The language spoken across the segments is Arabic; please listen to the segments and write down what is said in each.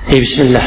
بسم الله.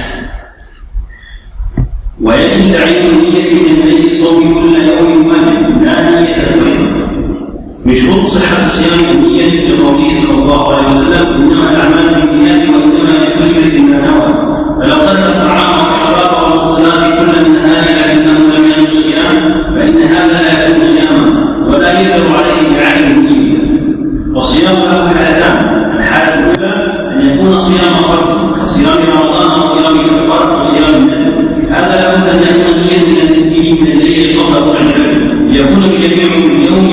ويجب تعيين النية من الليل صوم كل يوم واجب لا نية الفريضة. من شروط صحة الصيام النية لقوله صلى الله عليه وسلم إنما الأعمال بالنيات وإنما لكل امرئ ما نوى. فلو ترك الطعام والشراب والمفطرات كل النهار لكنه لم ينوي الصيام فإن هذا لا يكون صياما ولا يقدر عليه بعين النية. والصيام له حالتان: الحالة الأولى أن يكون صيام فرض كصيام رمضان وصيام كفارة وصيام النذر. هذا لابد أن يكون نية من الليل قبل طلوع الفجر ليكون الجميع اليوم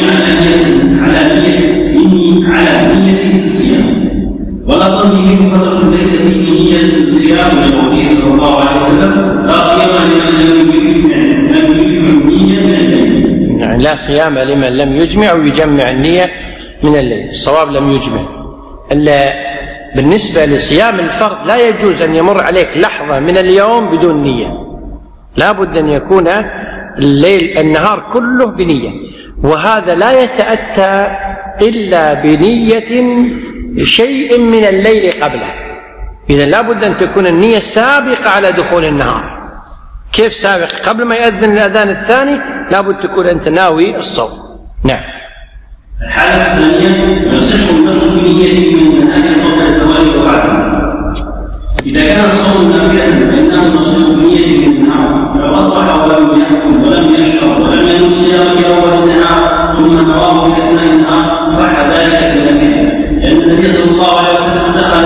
على نية الصيام، ولا ظنه فترة ليس فيه نية الصيام لقوله صلى الله عليه وسلم لا صيام لمن لم يجمع النية من الليل. يعني لا صيام لمن لم يجمع ويجمع النية من الليل. الصواب لم يجمع. بالنسبة لصيام الفرض لا يجوز أن يمر عليك لحظة من اليوم بدون نية، لا بد أن يكون النهار كله بنية، وهذا لا يتأتى إلا بنية شيء من الليل قبله. إذن لا بد أن تكون النية سابقة على دخول النهار. كيف سابق؟ قبل ما يأذن الأذان الثاني لا بد تكون أنت ناوي الصوم. نعم. الحالة الثانية يصح النفل بنية من النهار قبل الزوال وبعده. إذا كان الصوم نافلا فإنه يصح بنية من النهار، لو أصبح ولم يأكل ولم يشرب ولم ينم الصيام في أول النهار ثم نواه في أثناء النهار صح ذلك بنية، لأن النبي صلى الله عليه وسلم دخل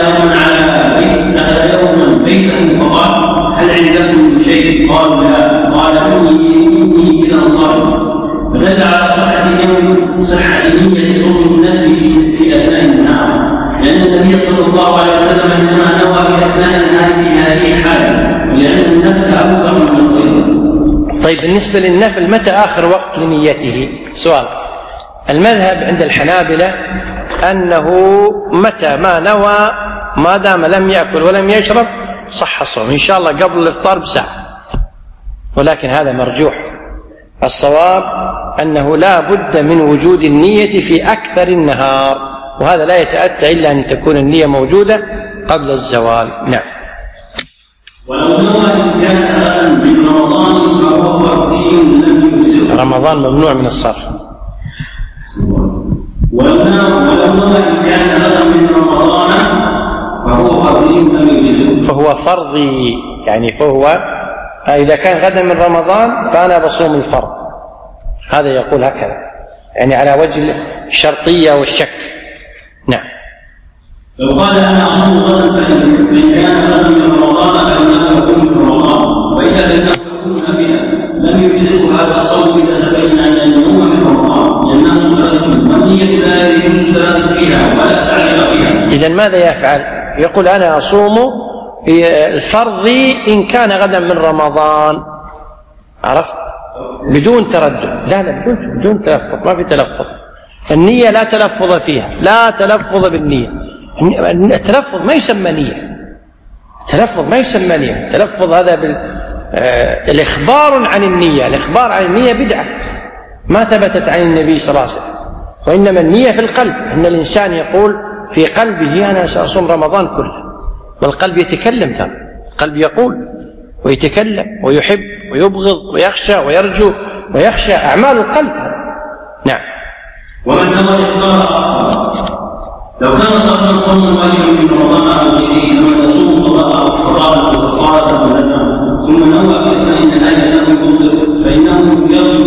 يوما بيته فقال هل عندكم شيء؟ قالوا لا. قال إني إذا صائم. فدل على صحة نية صوم النبي في أثناء النهار، لأن النبي صلى الله عليه وسلم إنما نوى في أثناء النهار في هذه الحالة، ولأن النفل أوسع من الفريضة. طيب بالنسبة للنفل متى آخر وقت لنيته؟ سؤال. المذهب عند الحنابلة أنه متى ما نوى ما دام لم يأكل ولم يشرب صح الصوم إن شاء الله قبل الإفطار بساعة، ولكن هذا مرجوح. الصواب أنه لا بد من وجود النية في أكثر النهار، وهذا لا يتأتى إلا أن تكون النية موجودة قبل الزوال. نعم. ولو نوى كان هذا من رمضان فهو فرضي لم يجزئه. رمضان ممنوع من الصرف. ولو نوى كان هذا من رمضان فهو فرضي لم يجزئه. فهو فرضي يعني فهو إذا كان غدا من رمضان فأنا بصوم الفرض، هذا يقول هكذا يعني على وجه الشرطية والشك. نعم. لو قال أنا أصوم غدا فإن كان غدا من رمضان فإنه يكون من رمضان، وإذا لم يكن نافلا لم يجزئه هذا الصوم إذا تبين أن النوم من رمضان، لأنه مدرك والنية لا يجوز التردد فيها ولا التعليق فيها. إذن ماذا يفعل؟ يقول أنا أصوم الفرض إن كان غدا من رمضان، عرفت؟ بدون تردد. لا بدون تلفظ، ما في تلفظ. النية لا تلفظ فيها، لا تلفظ بالنية. التلفظ ما يسمى نية، التلفظ ما يسمى نية. التلفظ هذا الإخبار عن النية. الإخبار عن النية بدعة ما ثبتت عن النبي صلى الله عليه وسلم، وإنما النية في القلب. إن الإنسان يقول في قلبه أنا سأصوم رمضان كله، والقلب يتكلم ترى، القلب يقول ويتكلم ويحب ويبغض ويخشى ويرجو ويخشى، أعمال القلب. نعم. ومن نوى الإفطار لو كان صاحبا صوم واجبا من رمضان أو غيره كما يصوم قضاء أو فطارا أو كفارة ونذرا ثم نوى في أثناء النهار أنه يفطر فإنه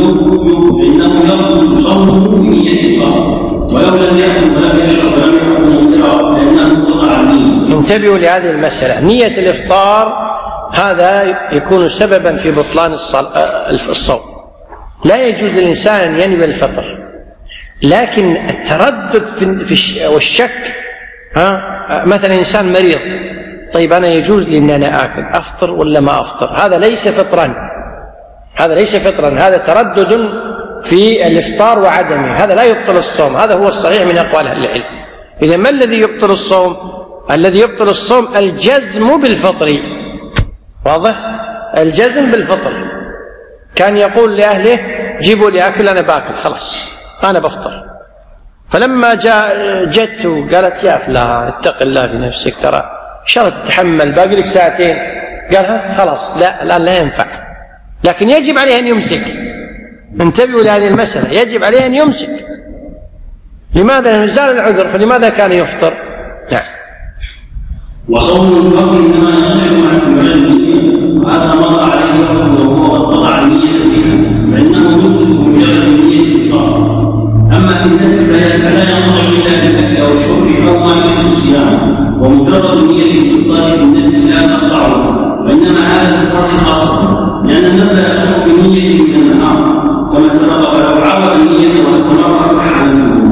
يبطل صومه بنية الإفطار، ولو لم يأكل ولم يشرب ولم يكن مفطرا لأنه قطع النية. انتبهوا لهذه المسألة. نية الإفطار هذا يكون سببا في بطلان الصوم. لا يجوز للإنسان أن ينوي الفطر، لكن التردد والشك مثلا إنسان مريض، طيب أنا يجوز لي أن أنا آكل أفطر ولا ما أفطر؟ هذا ليس فطرا، هذا ليس فطرا، هذا تردد في الإفطار وعدمه، هذا لا يبطل الصوم. هذا هو الصحيح من أقوال أهل العلم. إذا ما الذي يبطل الصوم؟ الذي يبطل الصوم الجزم بالفطر. واضح؟ الجزم بالفطر. كان يقول لأهله جيبوا لي أكل أنا باكل خلاص أنا بفطر، فلما جت وقالت يا فلان اتق الله في نفسك، ترى شاء الله تتحمل، باقي لك ساعتين، قالها خلاص لا الآن لا ينفع. لكن يجب عليه أن يمسك. انتبهوا لهذه المسألة، يجب عليه أن يمسك. لماذا؟ نزال العذر، فلماذا كان يفطر؟ نعم. وصوم الفرد انما يصح مع استمرار النية، وهذا مر عليه رحمه وهو وضع النية بها، فانه يفطر بمجرد النية الافطار. اما في النفل فلا ينطق الا بالاكل او الشرب او ما يشبه الصيام، ومجرد النية الافطار في النفل لا تقطعه، وانما هذا في الفرد خاصة، لان النفل يصح بنية من النهار كما سبق، فلو عرض النية واستمر صح نفله.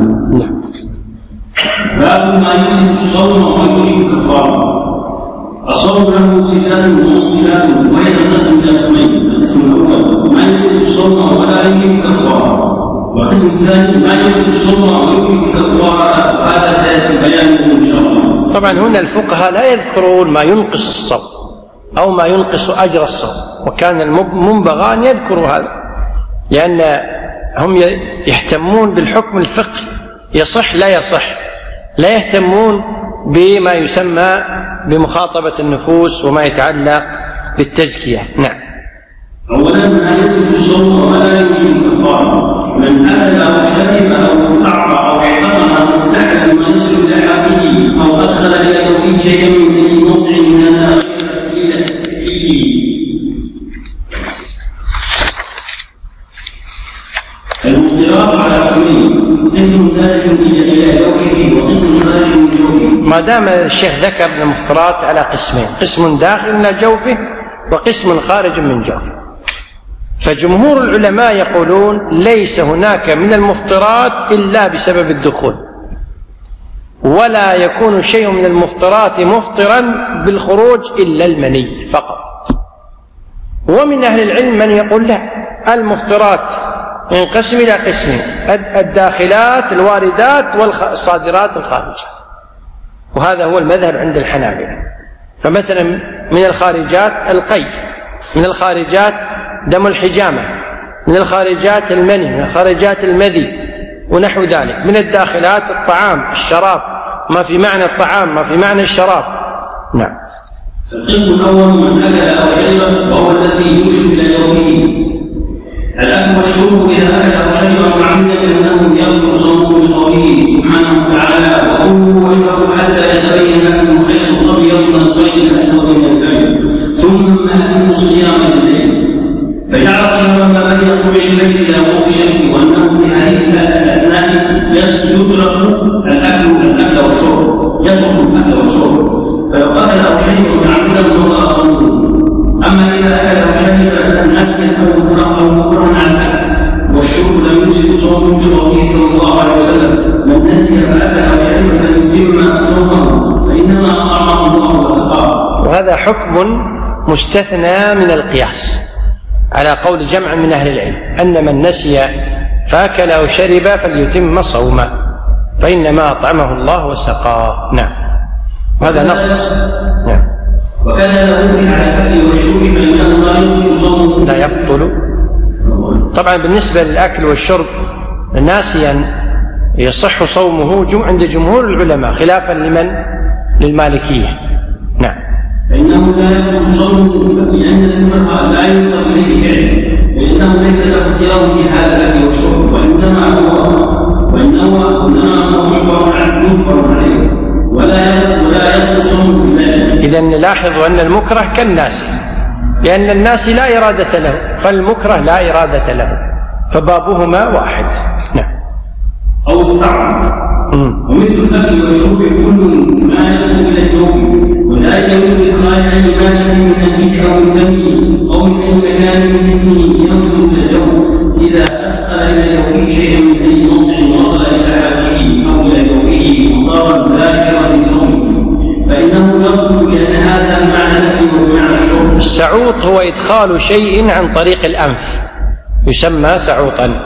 باب ما يفسد الصوم ويجب كفاره. الصوم له مفسدات ومبطلات، وهي تنقسم الى قسمين: القسم الاول ما يفسد الصوم ولا يجب كفاره، والقسم الثاني ما يفسد الصوم ويجب كفاره، وهذا سياتي بيانه ان شاء الله. طبعا هنا الفقهاء لا يذكرون ما ينقص الصوم او ما ينقص اجر الصوم، وكان المنبغى ان يذكروا هذا، لان هم يهتمون بالحكم الفقهي، يصح لا يصح، لا يهتمون بما يسمى بمخاطبة النفوس وما يتعلق بالتزكية. نعم. أولا ما يفسد الصوم ولا يجب كفارة: من أكل أو شرب أو استعطى أو اعتقد أو ابتعد بما يصل إلى حقه أو أدخل يده في شيء من أي موضع من الآخرة إلى فيه. المفطرات على قسمين: قسم داخل إلى جوفه وقسم خارج من جوفه. ما دام الشيخ ذكر المفطرات على قسمين: قسم داخل إلى جوفه وقسم خارج من جوفه. فجمهور العلماء يقولون ليس هناك من المفطرات إلا بسبب الدخول، ولا يكون شيء من المفطرات مفطرا بالخروج إلا المني فقط. ومن أهل العلم من يقول لا، المفطرات ينقسم إلى قسمين: الداخلات الواردات والصادرات الخارجة، وهذا هو المذهب عند الحنابلة. فمثلا من الخارجات القي، من الخارجات دم الحجامة، من الخارجات المني، من الخارجات المذي ونحو ذلك. من الداخلات الطعام الشراب، ما في معنى الطعام ما في معنى الشراب. نعم. القسم الأول من أكل أو شرب وهو الذي يوجد إلى يومه. الأكل والشرب إذا أكل أو شرب معمدة أنه يبطل صومه بقوله سبحانه وتعالى: وكلوا واشربوا حتى يتبين لكم الخيط الأبيض من الخيط الأسود من الفجر ثم أتموا الصيام الليل. فجعل صيام ما بين طلوع الليل إلى غروب الشمس، وأنه في هذه الأثناء يدرك الأكل والشرب، يترك الأكل والشرب، فلو أكل أو شرب معمدة فهو صومه. أما إذا أكل أو شرب ناسيا أو مكرها عن الأكل والشرب لم يفسد صومه بقوله صلى الله عليه وسلم: من نسي فأكل أو شرب فليتم صومه فإنما أطعمه الله وسقاه. وهذا حكم مستثنى من القياس على قول جمع من أهل العلم، أن من نسي فأكل أو شرب فليتم صومه فإنما أطعمه الله وسقاه. نعم. وهذا نص. نعم. وكذا لو على الأكل والشرب فإنه لا يبطل صومه. لا يبطل. طبعا بالنسبة للأكل والشرب ناسيا يصح صومه عند جمهور العلماء، خلافا للمالكية. نعم. فإنه لا يبطل صومه لأن المرأة لا يوصل إليه فعله، لأنه ليس له اختيار في هذا الأكل والشرب، وإنما هو مجبر عليه، ولا يبطل صومه بذلك. إذن نلاحظ أن المكره كالناس، لأن الناس لا إرادة له، فالمكره لا إرادة له، فبابهما واحد. نعم. أو استعمل. ومثل الأكل والشرب كل ما يدخل إلى الجوف، ولا يجوز إدخال أي مادة من النبيذ أو من فمه أو من أي مكان من جسمه يدخل إلى الجوف إذا أدخل إلى جوفه شيئا من أي موضع وصل إلى حلقه أو إلى جوفه مختارا ذاكرا لصومه فإنه يبطل، لأن هذا معنى الأكل ومعنى الشرب. السعوط هو إدخال شيء عن طريق الأنف، يسمى سعوطا.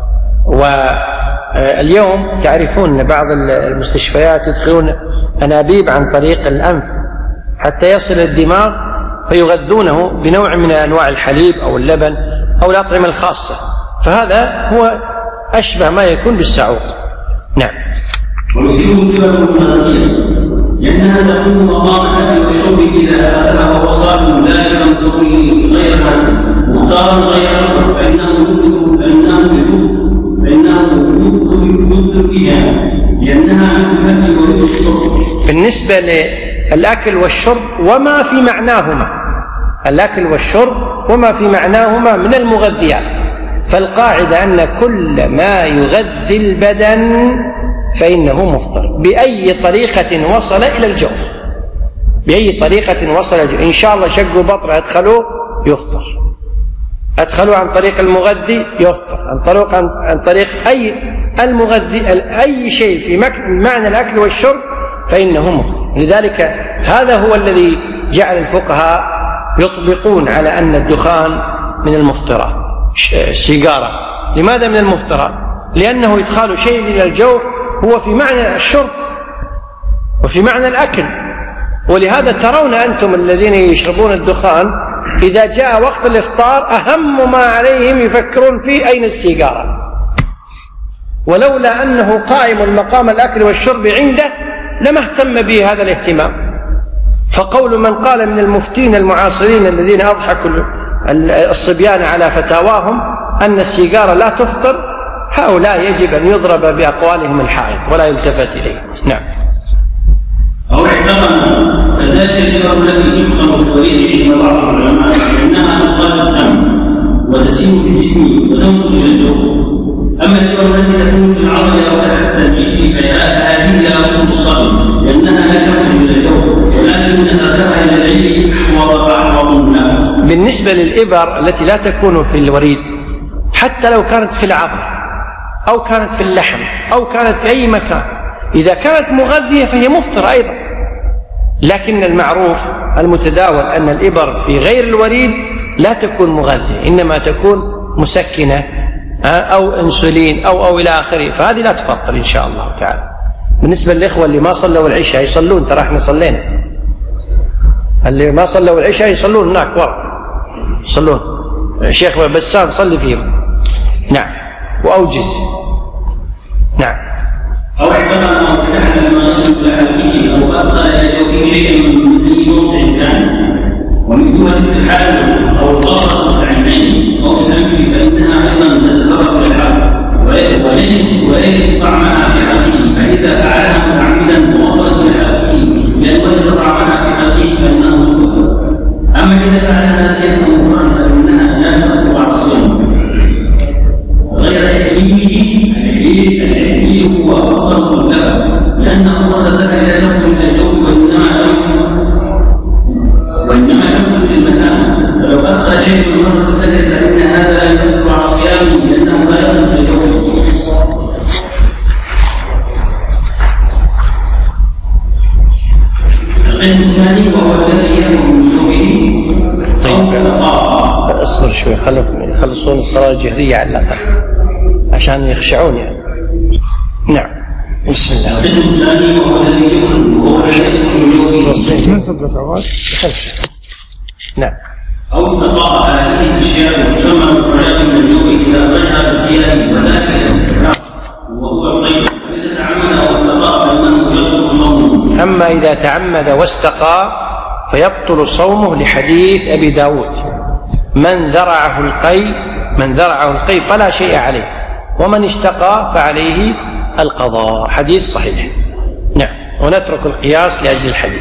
واليوم تعرفون بعض المستشفيات يدخلون أنابيب عن طريق الأنف حتى يصل الدماغ، فيغذونه بنوع من أنواع الحليب أو اللبن أو الأطعمة الخاصة، فهذا هو أشبه ما يكون بالسعوط. نعم. ومثله الكبر المنازية، لأنها تكون مقام الأكل والشرب إذا أخذها وهو صائم ذلك من صومه غير حسن مختار غير أمر فإنه يفطر بها لأنها عن الأكل والشرب. بالنسبة للأكل والشرب وما في معناهما، الأكل والشرب وما في معناهما من المغذيات، فالقاعدة أن كل ما يغذي البدن فإنه مفطر بأي طريقة وصل إلى الجوف، بأي طريقة وصل الجوف. إن شاء الله شقوا بطرة أدخلوه يفطر، أدخلوه عن طريق المغذي يفطر، عن طريق أي المغذي أي شيء في معنى الأكل والشرب فإنه مفطر. لذلك هذا هو الذي جعل الفقهاء يطبقون على أن الدخان من المفطرات. السيجارة لماذا من المفطرات؟ لأنه إدخال شيء إلى الجوف هو في معنى الشرب وفي معنى الأكل، ولهذا ترون أنتم الذين يشربون الدخان إذا جاء وقت الإفطار أهم ما عليهم يفكرون فيه أين السيجارة، ولولا أنه قائم مقام الأكل والشرب عنده لما اهتم به هذا الاهتمام. فقول من قال من المفتين المعاصرين الذين أضحكوا الصبيان على فتاواهم أن السيجارة لا تفطر، هؤلاء يجب أن يضرب بأقوالهم الحائط ولا يلتفت إليه. نعم. أو اعتقد كذلك الإبر التي يحكم بالوريد عند بعض العلماء أنها تقال الدم وتسير في الجسم وتنفذ إلى الجوف. أما الإبر التي تكون في العضل أو تحت التنفيذ فهذه لا تكون الصائم لأنها لا تنفذ إلى الجوف، ولكن أثرها إلى العين أحوط منها. بالنسبة للإبر التي لا تكون في الوريد حتى لو كانت في العظم أو كانت في اللحم أو كانت في أي مكان، إذا كانت مغذية فهي مفطرة أيضا، لكن المعروف المتداول أن الإبر في غير الوريد لا تكون مغذية، إنما تكون مسكنة أو أنسولين أو إلى آخره، فهذه لا تفطر إن شاء الله تعالى. بالنسبة للإخوة اللي ما صلوا العشاء يصلون، ترى احنا صلينا، اللي ما صلوا العشاء يصلون هناك ورا يصلون، الشيخ بسام صلي فيهم. نعم. وأوجز. نعم. أو اعتقد أنه تحمل ما يصل لحاله أو أدخل إلى جوفه شيئا من أي موضع كان، ومثلها التحالف أو الضغط العينين أو الأنف فإنها أيضا تتصرف الحال وإن طعمها في حقه، فإذا فعلها متعمدا ووصلت لحاله لأن وجد طعمها في حقه فإنه مفطر. أما إذا فعلها ناسيا أو مكرها فإنها لا تأثر على صيامه. غير العلمي هو أصل اللبن، لأن أصل الذكر لا يدخل إلى الجوف وإنما يدخل للمكان، فلو أدخل شيء من أصل الذكر فإن هذا لا يؤثر على صيامه لأنه لا يدخل إلى الجوف. القسم الثاني وهو الذي يخرج من جوفه أو السقاء. اصبر شوي، يخلصون الصلاة الجهرية على الأقل عشان يخشعون يعني. نعم. بسم الله. القسم الثاني وهو الذي يخرج من جوفه. نعم. أو استقاء هذه الأشياء وتسمى مفردات من الجوف إذا أخرجها بالقيام وذلك الاستقراء وهو الطيب. إذا تعمد واستقاء فإنه يبطل صومه. أما إذا تعمد واستقاء فيبطل صومه لحديث أبي داود: من ذرعه القي فلا شيء عليه، ومن استقى فعليه القضاء. حديث صحيح. نعم. ونترك القياس لأجل الحديث.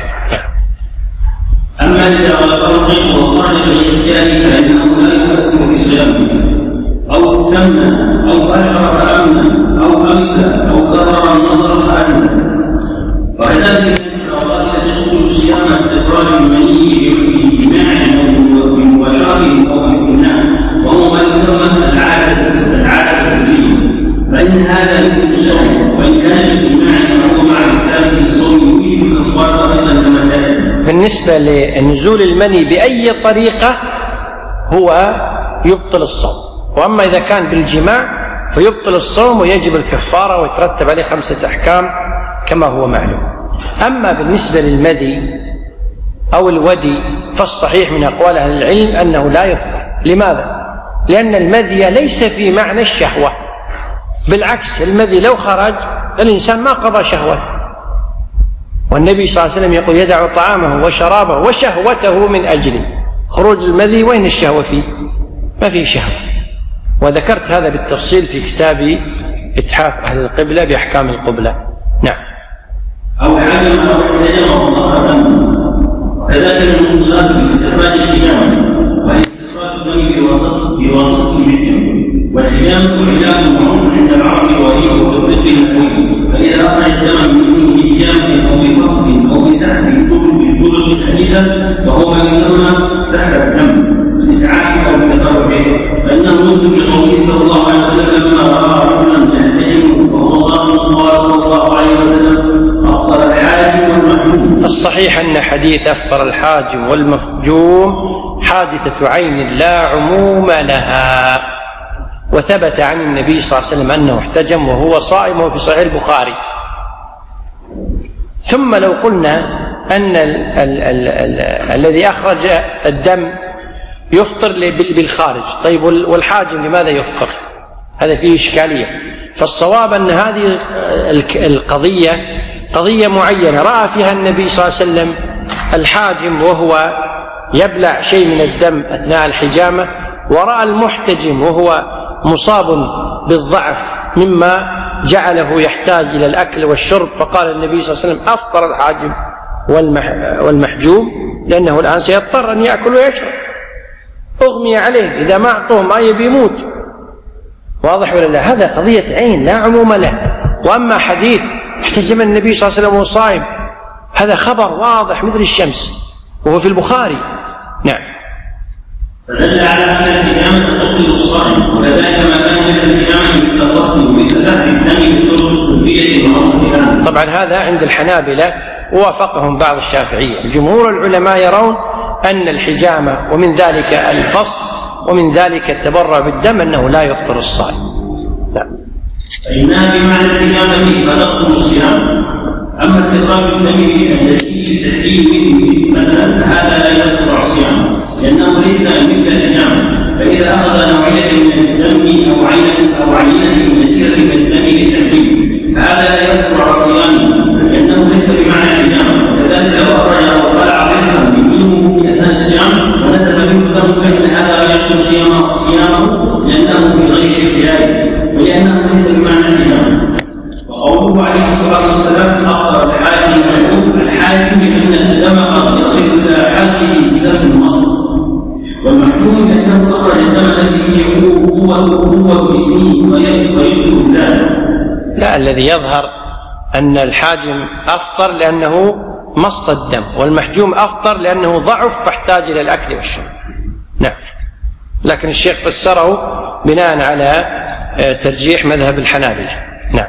أما إذا غلبه القيء وخرج بالاختيار فإنه لا يؤثر بصيامه، أو استمنى أو باشر فأمنى أو أمثى أو ضرر النظر فأنزل. وكذلك الانفرادات التي تبطل صيام استخراج المني بجماع أو بمباشرة أو باستمناء، وهو ما يسمى العادة السرية، فإن هذا يكسب الصوم، وإن كان بالجماع أو مع رسالة الصوم يريد الأصوات أيضا المسائل. بالنسبة لنزول المني بأي طريقة هو يبطل الصوم، وأما إذا كان بالجماع فيبطل الصوم ويجب الكفارة ويترتب عليه 5 أحكام كما هو معلوم. أما بالنسبة للمذي أو الودي فالصحيح من أقوال أهل العلم أنه لا يفطر. لماذا؟ لأن المذي ليس في معنى الشهوة، بالعكس المذي لو خرج الإنسان ما قضى شهوة، والنبي صلى الله عليه وسلم يقول يدع طعامه وشرابه وشهوته من أجل خروج المذي. وين الشهوة فيه؟ ما فيه شهوة. وذكرت هذا بالتفصيل في كتاب إتحاف أهل القبلة بأحكام القبلة. نعم. أو علم أو احتجم مضارة، وكذلك المفضلات باستخراج الحجامة، وهي استخراج الدم بواسطة الحجامة. والحجامة علاج معروف عند العرب وهي بالطب النحوي، فإذا أخرج الدم من جسمه بحجامة أو بفصل أو بسحب بالطرق الحديثة فهو ما يسمى سحب الدم بإسعاف أو بالتبرع به، فإنه يثبت بقوله صلى الله عليه وسلم لما رأى رجلا يحتجم وهو صائم قال صلى الله عليه وسلم أفطر الحاجم والمحجوم. الصحيح أن حديث أفطر الحاجم والمفجوم حادثة عين لا عموم لها، وثبت عن النبي صلى الله عليه وسلم أنه احتجم وهو صائم في صحيح البخاري. ثم لو قلنا أن الذي أخرج الدم يفطر بالخارج، طيب والحاجم لماذا يفطر؟ هذا فيه إشكالية. فالصواب أن هذه القضية قضية معينة رأى فيها النبي صلى الله عليه وسلم الحاجم وهو يبلع شيء من الدم أثناء الحجامة، ورأى المحتجم وهو مصاب بالضعف مما جعله يحتاج إلى الأكل والشرب، فقال النبي صلى الله عليه وسلم أفطر الحاجم والمحجوم لأنه الآن سيضطر أن يأكل ويشرب، أغمي عليه، إذا ما أعطوه ما يبي يموت. واضح ولا لا؟ هذا قضية عين لا عموم له. وأما حديث احتجم النبي صلى الله عليه وسلم وهو صائم هذا خبر واضح مثل الشمس وهو في البخاري. نعم. فدل على أن الحجامة تبطل الصائم، وكذلك ما كان مثل الحجامة مثل الغسل ومثل سحب الدم بالطرق الطبية والعرف. طبعا هذا عند الحنابلة ووافقهم بعض الشافعية. الجمهور العلماء يرون أن الحجامة ومن ذلك الفصل ومن ذلك التبرع بالدم أنه لا يفطر الصائم. نعم. فإنها بمعنى الحجامة فتبطل الصيام. أما استخراج الدم النسيج التحليل مثلا هذا لا يفطر الصيام لأنه ليس مثل الحجامة، فإذا أخذ نوعية من الدم أو عينة يسيرة من الدم للتحليل هذا لا يفطر الصيام لأنه ليس بمعنى الحجامة. وكذلك لو أخرج أو طلع قرصا بدونه في أثناء الصيام ونزل منه الدم فإن هذا لا يفطر صيامه لأنه بغير اختياره ولأنه ليس بمعنى الحجامة. وقوله عليه الصلاة والسلام أفطر الحاكم والمحجوم، الحاكم لأن الدم قد يصل إلى حلقه بسبب النص، والمحجوم لأنه أخرج الدم الذي يكون هو باسمه ويذكر ذلك. لا، الذي يظهر أن الحاجم أفطر لأنه مص الدم، والمحجوم أفطر لأنه ضعف فاحتاج إلى الأكل والشرب. نعم. لكن الشيخ فسره بناء على ترجيح مذهب الحنابلة. نعم.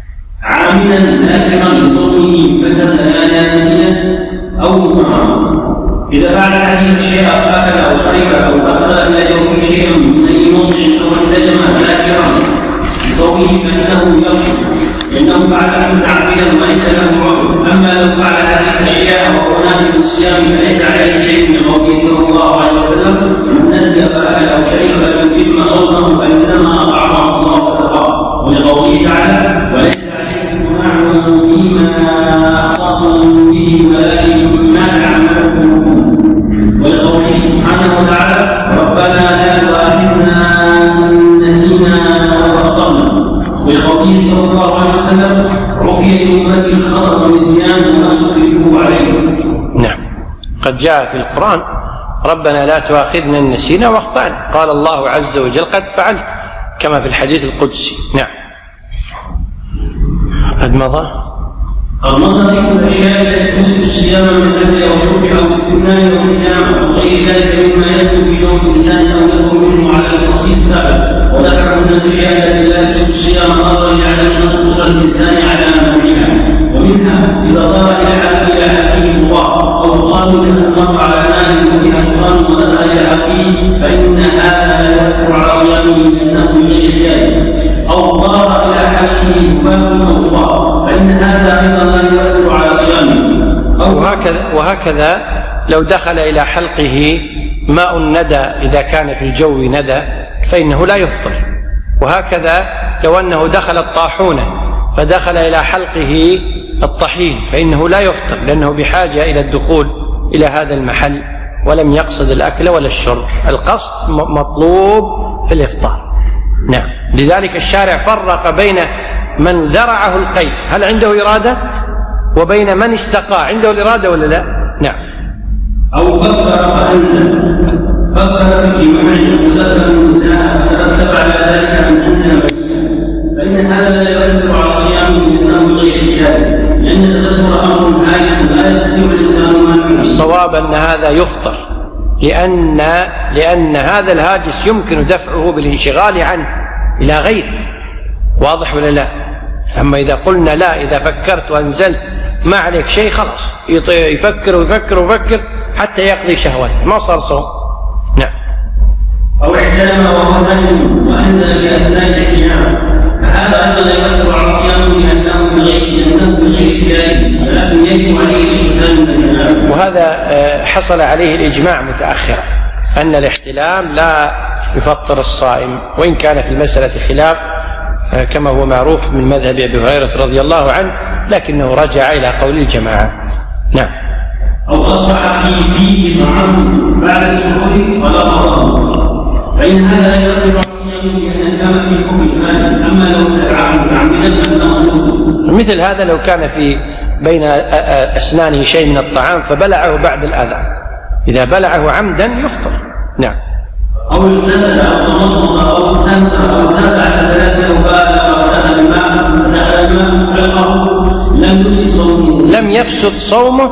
عاملا ذاكرا لصومه فسد لا ناسيا أو مطعما، إذا فعل هذه الشيء أكل أو شرب أو أدخل إلى جوفه شيئا من أي موضع أو احتجم ذاكرا لصومه فإنه يغفر لأنه فعله متعمدا وليس له عذر. أما لو فعل هذه الأشياء وهو ناسي الصيام فليس عليه شيء من قوله صلى الله عليه وسلم من نسي فأكل أو شرب فليتم صومه فإنما أطعمه الله وسقاه، ولقوله تعالى وليس عليكم جناح فيما أخطأتم به ولكن ما تعمدتم. ولقوله سبحانه وتعالى ربنا لا تؤاخذنا إن نسينا أو أخطأنا. ولقوله صلى الله عليه وسلم عفي لأمتي الخطأ والنسيان وما استكرهوا عليه. نعم. قد جاء في القرآن ربنا لا تؤاخذنا إن نسينا واخطأنا، قال الله عز وجل قد فعلت كما في الحديث القدسي. نعم. قد مضى ذكر الأشياء التي تفسد الصيام من أكل أو شرب أو استمناء أو حجامة وغير ذلك مما يدخل في جوف الإنسان أو يدخل منه على التفصيل السابق، وذكر من الأشياء التي لا تفسد الصيام أفضل لعدم قدرة الإنسان على منعها، ومنها إذا طار إلى حقه مضاع أو خالد المرء على مال وبها دخان ودخل إلى حقه فإن هذا لا يكفر على صيامه لأنه بغير اختياره، أو طار إلى حقه دخان أو ضاع فإن هذا أيضا لا يكفر على صيامه. وهكذا لو دخل إلى حلقه ماء الندى إذا كان في الجو ندى فإنه لا يفطر. وهكذا لو أنه دخل الطاحونة فدخل إلى حلقه الطحين فإنه لا يفطر، لأنه بحاجة إلى الدخول إلى هذا المحل ولم يقصد الأكل ولا الشرب. القصد مطلوب في الإفطار. نعم. لذلك الشارع فرق بين من ذرعه القيء هل عنده إرادة، وبين من استقى عنده الإرادة ولا لا. نعم. أو فكر فأنزل، فكر في معنى وذكر النساء فترتب على ذلك أن أنزل فإن هذا لا يؤثر على صيامه لأنه غير احتياج، لأن التذكر أمر حادث لا يستطيع الإنسان منعه. الصواب أن هذا يفطر، لأن هذا الهاجس يمكن دفعه بالانشغال عنه إلى غيره. واضح ولا لا؟ أما إذا قلنا لا، إذا فكرت وأنزلت ما عليك شيء، خلاص يفكر ويفكر ويفكر حتى يقضي شهوته، ما صار صوم. نعم. أو احتلم وهو نجم وأنزل في أثناء الاحتلام، فهذا أيضا لا يؤثر على صيامه لأنه بغير احتياج، ولكن يجب عليه الإنسان من الجنابة. وهذا حصل عليه الإجماع متأخرا أن الاحتلام لا يفطر الصائم، وإن كان في المسألة خلاف كما هو معروف من مذهب أبي هريرة رضي الله عنه، لكنه رجع إلى قول الجماعة. نعم. أو أصبح فيه طعام بعد السحور فلا قضاء، فإن هذا لا يؤثر على صيامه لأن الفم في حكم الخالق. أما لو تعمدا فإنه يفطر. مثل هذا لو كان في بين أسنانه شيء من الطعام فبلعه بعد الأذان، إذا بلعه عمدا يفطر. نعم. أو اغتسل أو تمضمض أو استنثر أو زاد على 3 أو بالغ ودخل الماء حلقه لم يفسد صومه. لم يفسد صومه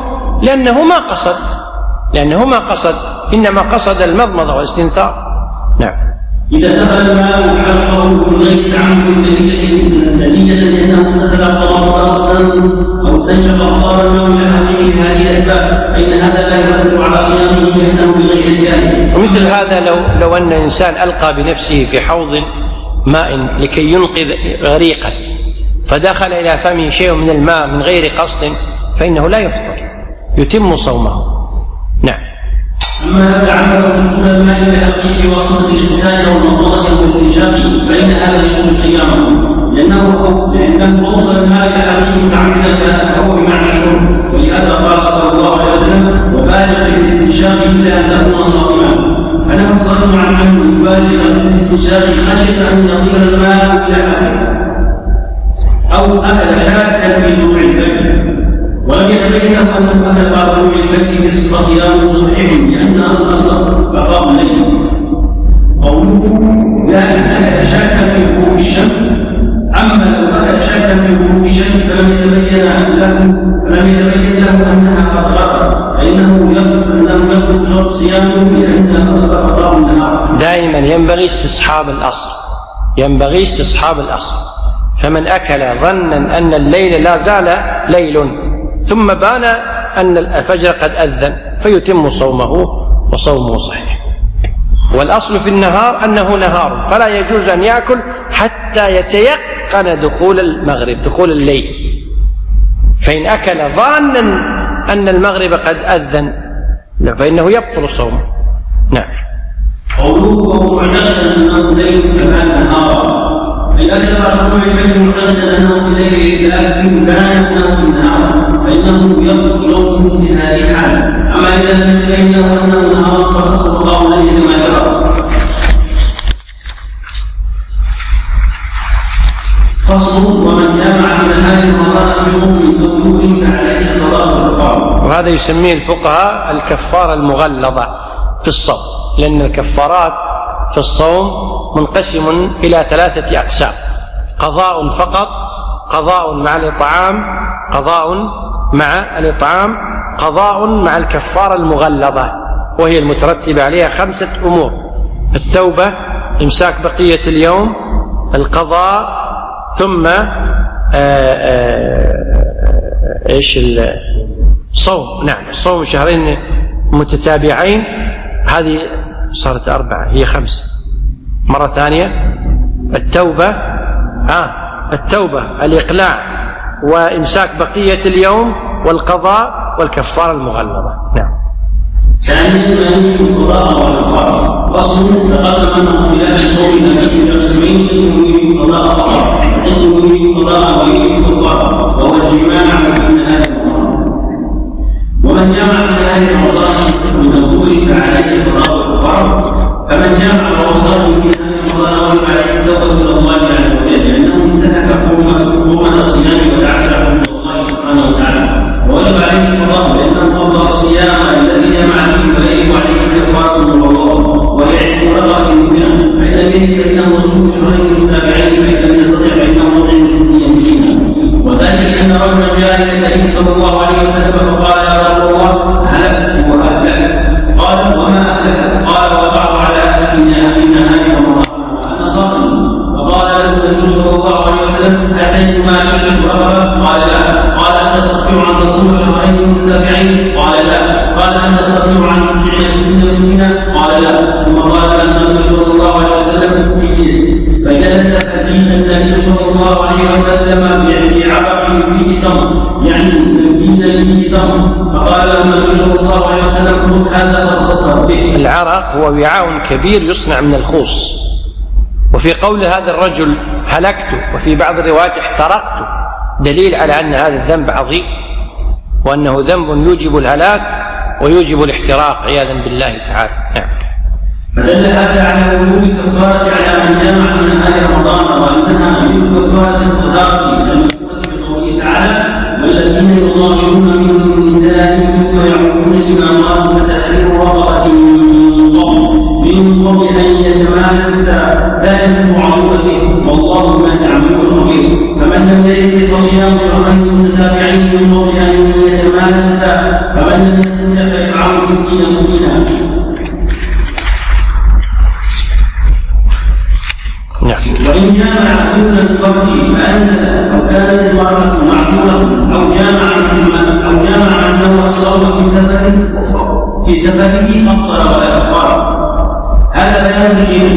لأنه ما قصد، إنما قصد المضمضة والاستنثار. نعم. إذا دخل الماء حلقه من غير تعمد نتيجة لأنه اغتسل أو تمضمض أو استنشق أخطار النوم لحقيقه هذه الأسباب، فإن هذا لا يؤثر على صيامه لأنه بغير احتياج. ومثل هذا لو أن إنسان ألقى بنفسه في حوض ماء لكي ينقذ غريقا فدخل إلى فمه شيء من الماء من غير قصد فإنه لا يفطر، يتم صومه. نعم. أما تعمد دخول الماء لحقيقه بواسطة الإنسان أو المضمضة أو الاستنشاق فإن هذا يكون صيامه، لأنه أوصل الماء لحقيقه متعمدا فهو بمعنى الشرب، ولهذا قال صلى الله عليه وسلم: وبالغ في الاستنشاق إلا أن تكون صائما. فنهى الصائم عن أن يبالغ في الاستنشاق خشية أن يطير الماء إلى آخره، أو أكل شاكا في طلوع الفجر، ولم يتبين له أنه أكل بعد طلوع الفجر فصيامه صحيح لأن الأصل بقاء الليل. قوله لا إن أكل شاكا في غروب الشمس، أما لو أكل شاكا في غروب الشمس فلم يتبين له أنها قد غربت، فإنه يطلب صيامه لأن الأصل بقاء النهار. دائما ينبغي استصحاب الأصل. فمن أكل ظنا أن الليل لا زال ليل ثم بان أن الفجر قد أذن فيتم صومه وصومه صحيح. والأصل في النهار أنه نهار، فلا يجوز أن يأكل حتى يتيقن دخول المغرب، دخول الليل. فإن أكل ظانا أن المغرب قد أذن فإنه يبطل صومه. نعم. قوله وهو معتقد أنه ليل كما نهارا، أي أكل بعد طلوع الفجر معتقد أنه في الليل لكن كان أنه في النهار، فإنه يبطل صومه في هذه الحالة. أما إذا تبين له أنه نهار فتصل الله عليه كما سبق. فصل: ومن جامع في نهار رمضان بغض ثوب فعليه القضاء والكفارة. وهذا يسميه الفقهاء الكفارة المغلظة في الصوم، لأن الكفارات في الصوم منقسم إلى 3 أقسام: قضاء فقط، قضاء مع الإطعام، قضاء مع الكفارة المغلظة، وهي المترتبة عليها 5 أمور: التوبة، إمساك بقية اليوم، القضاء، ثم الصوم. نعم، الصوم 2 شهرين متتابعين، هذه صارت 4، هي 5. مرة ثانية: التوبة، الإقلاع، وإمساك بقية اليوم، والقضاء، والكفارة المغلظة. نعم. ثانيا القضاء والكفارة. فصل: تقدم أنه خلاف الصوم إلى قسمين: قسم يريد القضاء فقط، قسم يريد القضاء ويريد الكفارة، وهو الجماع فعليه القضاء والكفاره. فمن جامع وصار في رمضان وجب عليه التوبه الى الله عز وجل لانه انتهك حرمه الصيام وتعدى حرمه الله سبحانه وتعالى، ووجب عليه القضاء لانه قضى الصيام الذي جمع فيه فيجب عليه كفاره الله ويعتق رقبه مؤمنه، فان لم يجد فانه يصوم شهرين متابعين، فان لم يستطع فانه يطعم 60 مسكينا. وذلك ان رجلا جاء الى النبي صلى الله عليه وسلم فقال يا رسول الله هلكت واهلكت. قال وما اهلكت؟ قال وقعت على اهلنا في نهار رمضان وانا صائم. فقال له النبي صلى الله عليه وسلم اتيت ما تعلم رقبه؟ قال لا. قال ان تستطيع ان تصوم شهرين متابعين؟ قال لا. قال ان تستطيع ان تطعم 60 مسكينا؟ قال لا. ثم قال النبي صلى الله عليه وسلم اجلس. فجلس فجيء النبي صلى الله عليه وسلم بعرق فيه تمر، يعني زنبيل فيه تمر، فقال له النبي صلى الله عليه وسلم خذ هذا فتصدق به. العرق هو وعاء كبير يصنع من الخوص. وفي قول هذا الرجل هلكت، وفي بعض الروايات احترقت، دليل على أن هذا الذنب عظيم، وأنه ذنب يوجب الهلاك ويوجب الاحتراق عياذا بالله تعالى. نعم. فدل هذا على وجوب الكفارة على من جامع من نهار رمضان، وأنها وجوب كفارة القذافي المذكورة في قوله تعالى والذين يظاهرون من نسائهم ثم يعودون لما قالوا فتحرير رقبة من قبل أن يتماسا ذلك عقوبته والله ما تعمل خبير. فمن لم يجد فصيام شهرين متتابعين من قبل أن يتماسا، فمن لم يستطع فإطعام 60 مسكينا. وإن جامع دون الفرج فأنزل أو كانت المرأة معذورة أو جامع عنه الصوم في سفره أفطر ولا كفارة. هذا بيان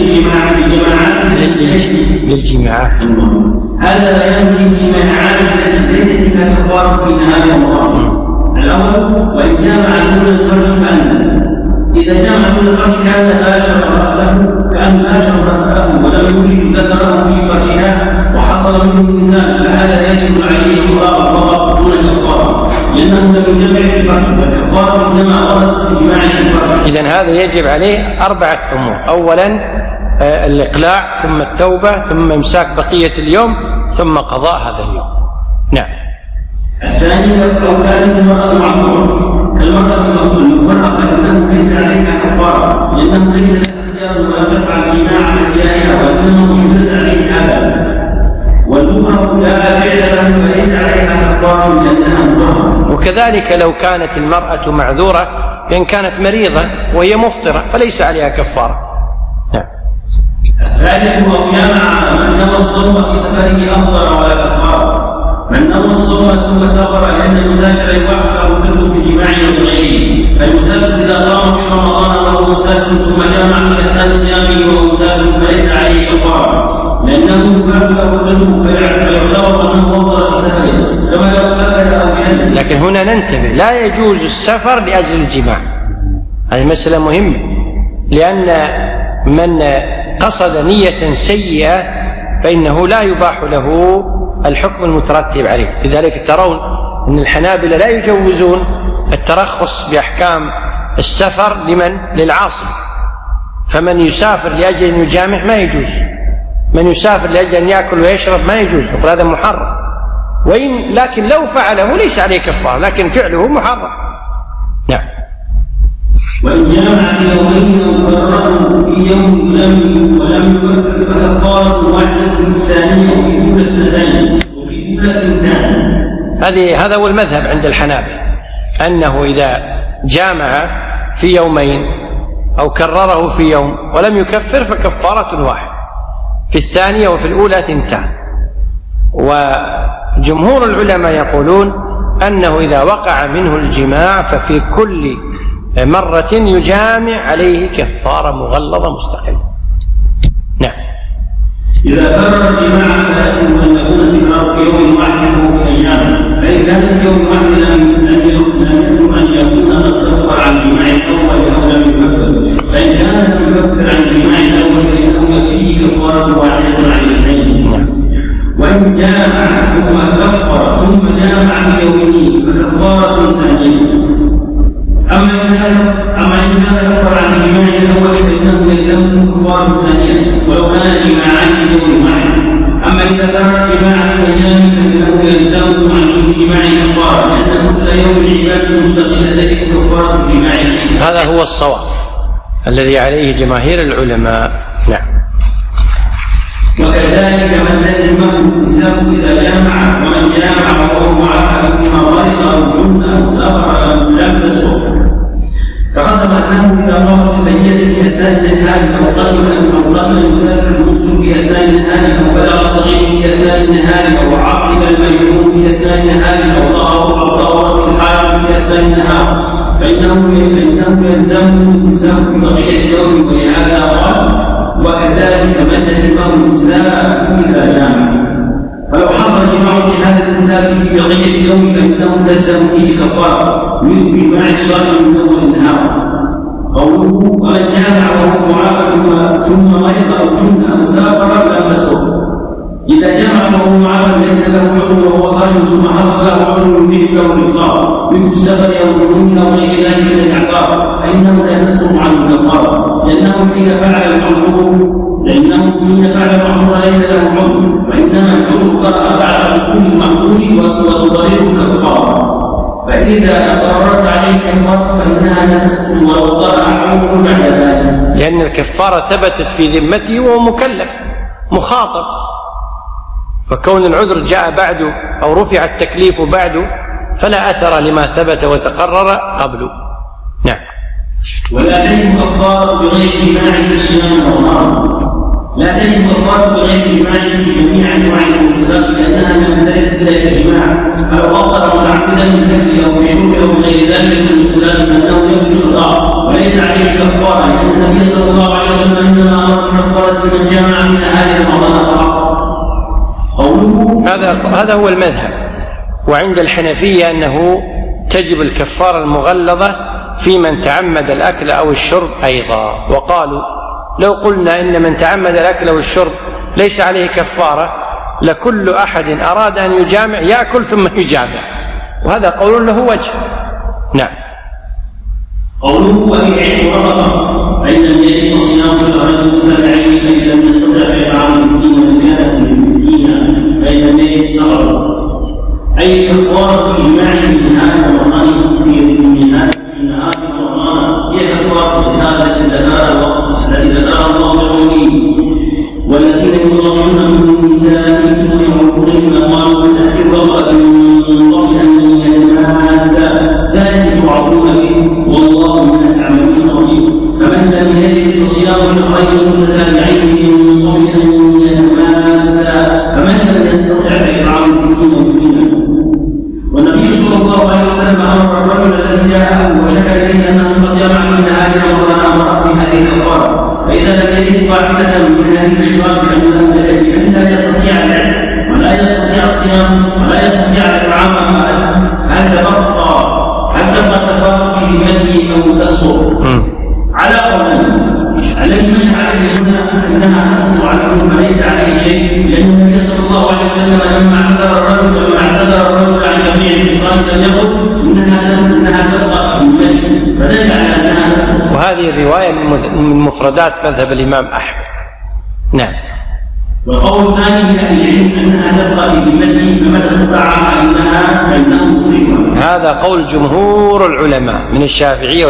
للجماعات هذا بيان للجماعات التي ليست فيها كفارة في نهار رمضان. الأول وإن جامع دون الفرج فأنزل. إذا جامع دون الفرج كان باشر رأته كأن باشر رأته ولم يريد ذكره في فرجها وحصل منه نزال، فهذا يجب عليه القضاء فقط دون الكفارة لأنه لم يجمع في الفرج، والكفارة إنما وردت في جماع الفرج. إذن هذا يجب عليه 4 أمور: أولا الإقلاع، ثم التوبة، ثم إمساك بقية اليوم، ثم قضاء هذا اليوم. نعم. الثاني لو كانت المرأة معذورة المرأة فإنه ليس عليها كفارة لأنه ليس اختيار ما تفعل جماع اختيارها، وإنه يجوز عليه هذا. والمرأة لا فعل له فليس عليها كفارة لأنها مطهرة. وكذلك لو كانت المرأة معذورة بأن كانت مريضة وهي مفطرة فليس عليها كفارة. نعم. الثالث هو جامع من نوى الصوم في سفره أفطر ولا كفارة. من نوى الصوم ثم سافر لأن المسافر يوافق أو يفطر بجماع غيره، فالمسافر إذا صام في رمضان وهو مسافر ثم جامع من أثناء صيامه وهو مسافر فليس عليه كفارة لأنه يوافق أو يفطر فيعتبر أنه أفطر بسفره كما لو أكل أو شرب. لكن هنا ننتبه، لا يجوز السفر لأجل الجماع. هذه مسألة مهمة، لأن من قصد نية سيئة فإنه لا يباح له الحكم المترتب عليه. لذلك ترون أن الحنابلة لا يجوزون الترخص بأحكام السفر للعاصي. فمن يسافر لأجل أن يجامع ما يجوز، من يسافر لأجل أن يأكل ويشرب ما يجوز، يقول هذا محرم. لكن لو فعله ليس عليه كفارة، لكن فعله محرم. نعم. وإن جامع في يومين أو كرره في يوم ولم يكفر فكفارة واحدة في الثانية وفي كل اثنتين وفي كل اثنتان. هذا هو المذهب عند الحنابلة، أنه إذا جامع في يومين أو كرره في يوم ولم يكفر فكفارة واحدة، في الثانية وفي الأولى 2. وجمهور العلماء يقولون أنه إذا وقع منه الجماع ففي كل مرة يجامع عليه كفارة مغلظة مستقلة. نعم. إذا كرر الجماع فيجب أن يكون الجماع في يوم واحد أو في أيام، فإن كان في يوم واحد لم يكن أن يكون قد كفر عن الجماع الأول أو لم يكفر، فإن كان لم يكفر عن الجماع الأول فإنه يكفيه كفارة واحدة عن الاثنين. وإن جامع ثم كفر ثم جامع في يومين فكفارة ثانية. أما إن كان كفر الاول فانه يلزمه كفاره ثانيه ولو كان جماعا في يوم واحد. اما اذا كان جماعا اجانب فانه يلزمه عن الجماع كفاره لان مثل يوم العباد المستقله ذلك كفاره الجماع. هذا هو الصواب الذي عليه جماهير العلماء. نعم. وكذلك من لزمه النساء اذا جامع ومن جامع وهو معافى ثم مرض او جن او سافر لم تسقط. فقدم انه اذا مرض الميت في اثناء النهار او قتل المسافر المسلم في اثناء النهار او بلغ الصغير في اثناء النهار او عقب المجنون في اثناء النهار او ضرر الحال في اثناء النهار فانه يلزمه النساء في بقيه اليوم. ولهذا قال وكذلك من لزمه النساء اذا جامع. فلو حصل جماع في هذا النساء في بقيه اليوم فانه تلزم فيه كفاره مثل جماع الصائم من اول النهار. قوله ومن جامع وهو معافى ثم مرض او جن او سافر لم تسقط. اذا جامع وهو معافى ليس له حكم وهو صائم ثم حصل له حكم به له الافطار مثل السفر او الجنون او غير ذلك من الاعذار فانه لا تسقط عنه الكفاره لانه حين فعل المعذور ليس له حكم وانما الحكم قرأ بعد حصول المعذور وتضرر الكفاره. فاذا اقررت عليه كفاره فانها لا تسقط ولو قرأ حكم بعد ذلك لان الكفاره ثبتت في ذمته وهو مكلف مخاطب. فكون العذر جاء بعده أو رفع التكليف بعده فلا أثر لما ثبت وتقرر قبله. نعم. ولا تجب كفارة بغير جماع في الصيام والنار. لا تجب كفارة بغير جماع في جميع أنواع المفطرات لأنها من ذلك إلا الإجماع. فلو أفطر متعمدا بالأكل أو بالشرب أو بغير ذلك من المفطرات فإنه يكفي القضاء وليس عليه كفارة لأن النبي صلى الله عليه وسلم إنما أمر بالكفارة لمن جامع من أهل رمضان فقط. هذا هو المذهب. وعند الحنفية أنه تجب الكفارة المغلظة في من تعمد الأكل أو الشرب أيضا. وقالوا لو قلنا إن من تعمد الأكل أو الشرب ليس عليه كفارة لكل أحد أراد أن يجامع يأكل ثم يجامع، وهذا قول له وجه. نعم. قوله وإعين رغبة فإن لم يجد فصيام شهرين متتابعين فإن لم يستطع فإطعام 60 مسكينا فإن لم يجد سفر أي كفارة إجماع في نهاية رمضان في نهاية رمضان هي كفارة هذا الذي ذكر الله بعونه. والذين يطلقون من النساء ثم يعرضون قالوا تحرير رغبة من قبل أن يتماسا ذلك توعظون به والله ما تعملون خبير. فمن لم يجد فصيام شهرين متتابعين من قبل أن يتماسا فمن لم يستطع فإطعام 60 مسكينا. والنبي صلى الله عليه وسلم أمر الرجل الذي جاءه وشكى إليه أنه قد جمع من هذه رمضان أمر بهذه الكفارة فإذا لم يجد واحدة من هذه الخصال فإن لا يستطيع العلم ولا يستطيع الصيام ولا يستطيع الإطعام هل تبقى الكفارة في ذمته أو تسقط؟ على قولين. الذي مشى عليه هنا أنها تسقط عنه فليس عليه شيء لأن النبي صلى الله عليه وسلم لما اعتذر الرجل عن جميع الخصال لم يقل إنها تبقى في ذمته فدل على أنها تسقط. وهذه الرواية من مفردات مذهب الإمام أحمد. نعم. والقول الثاني من أهل العلم أنها تبقى في ذمته فمتى استطاع فإنه مطلقها. هذا قول جمهور العلماء من الشافعية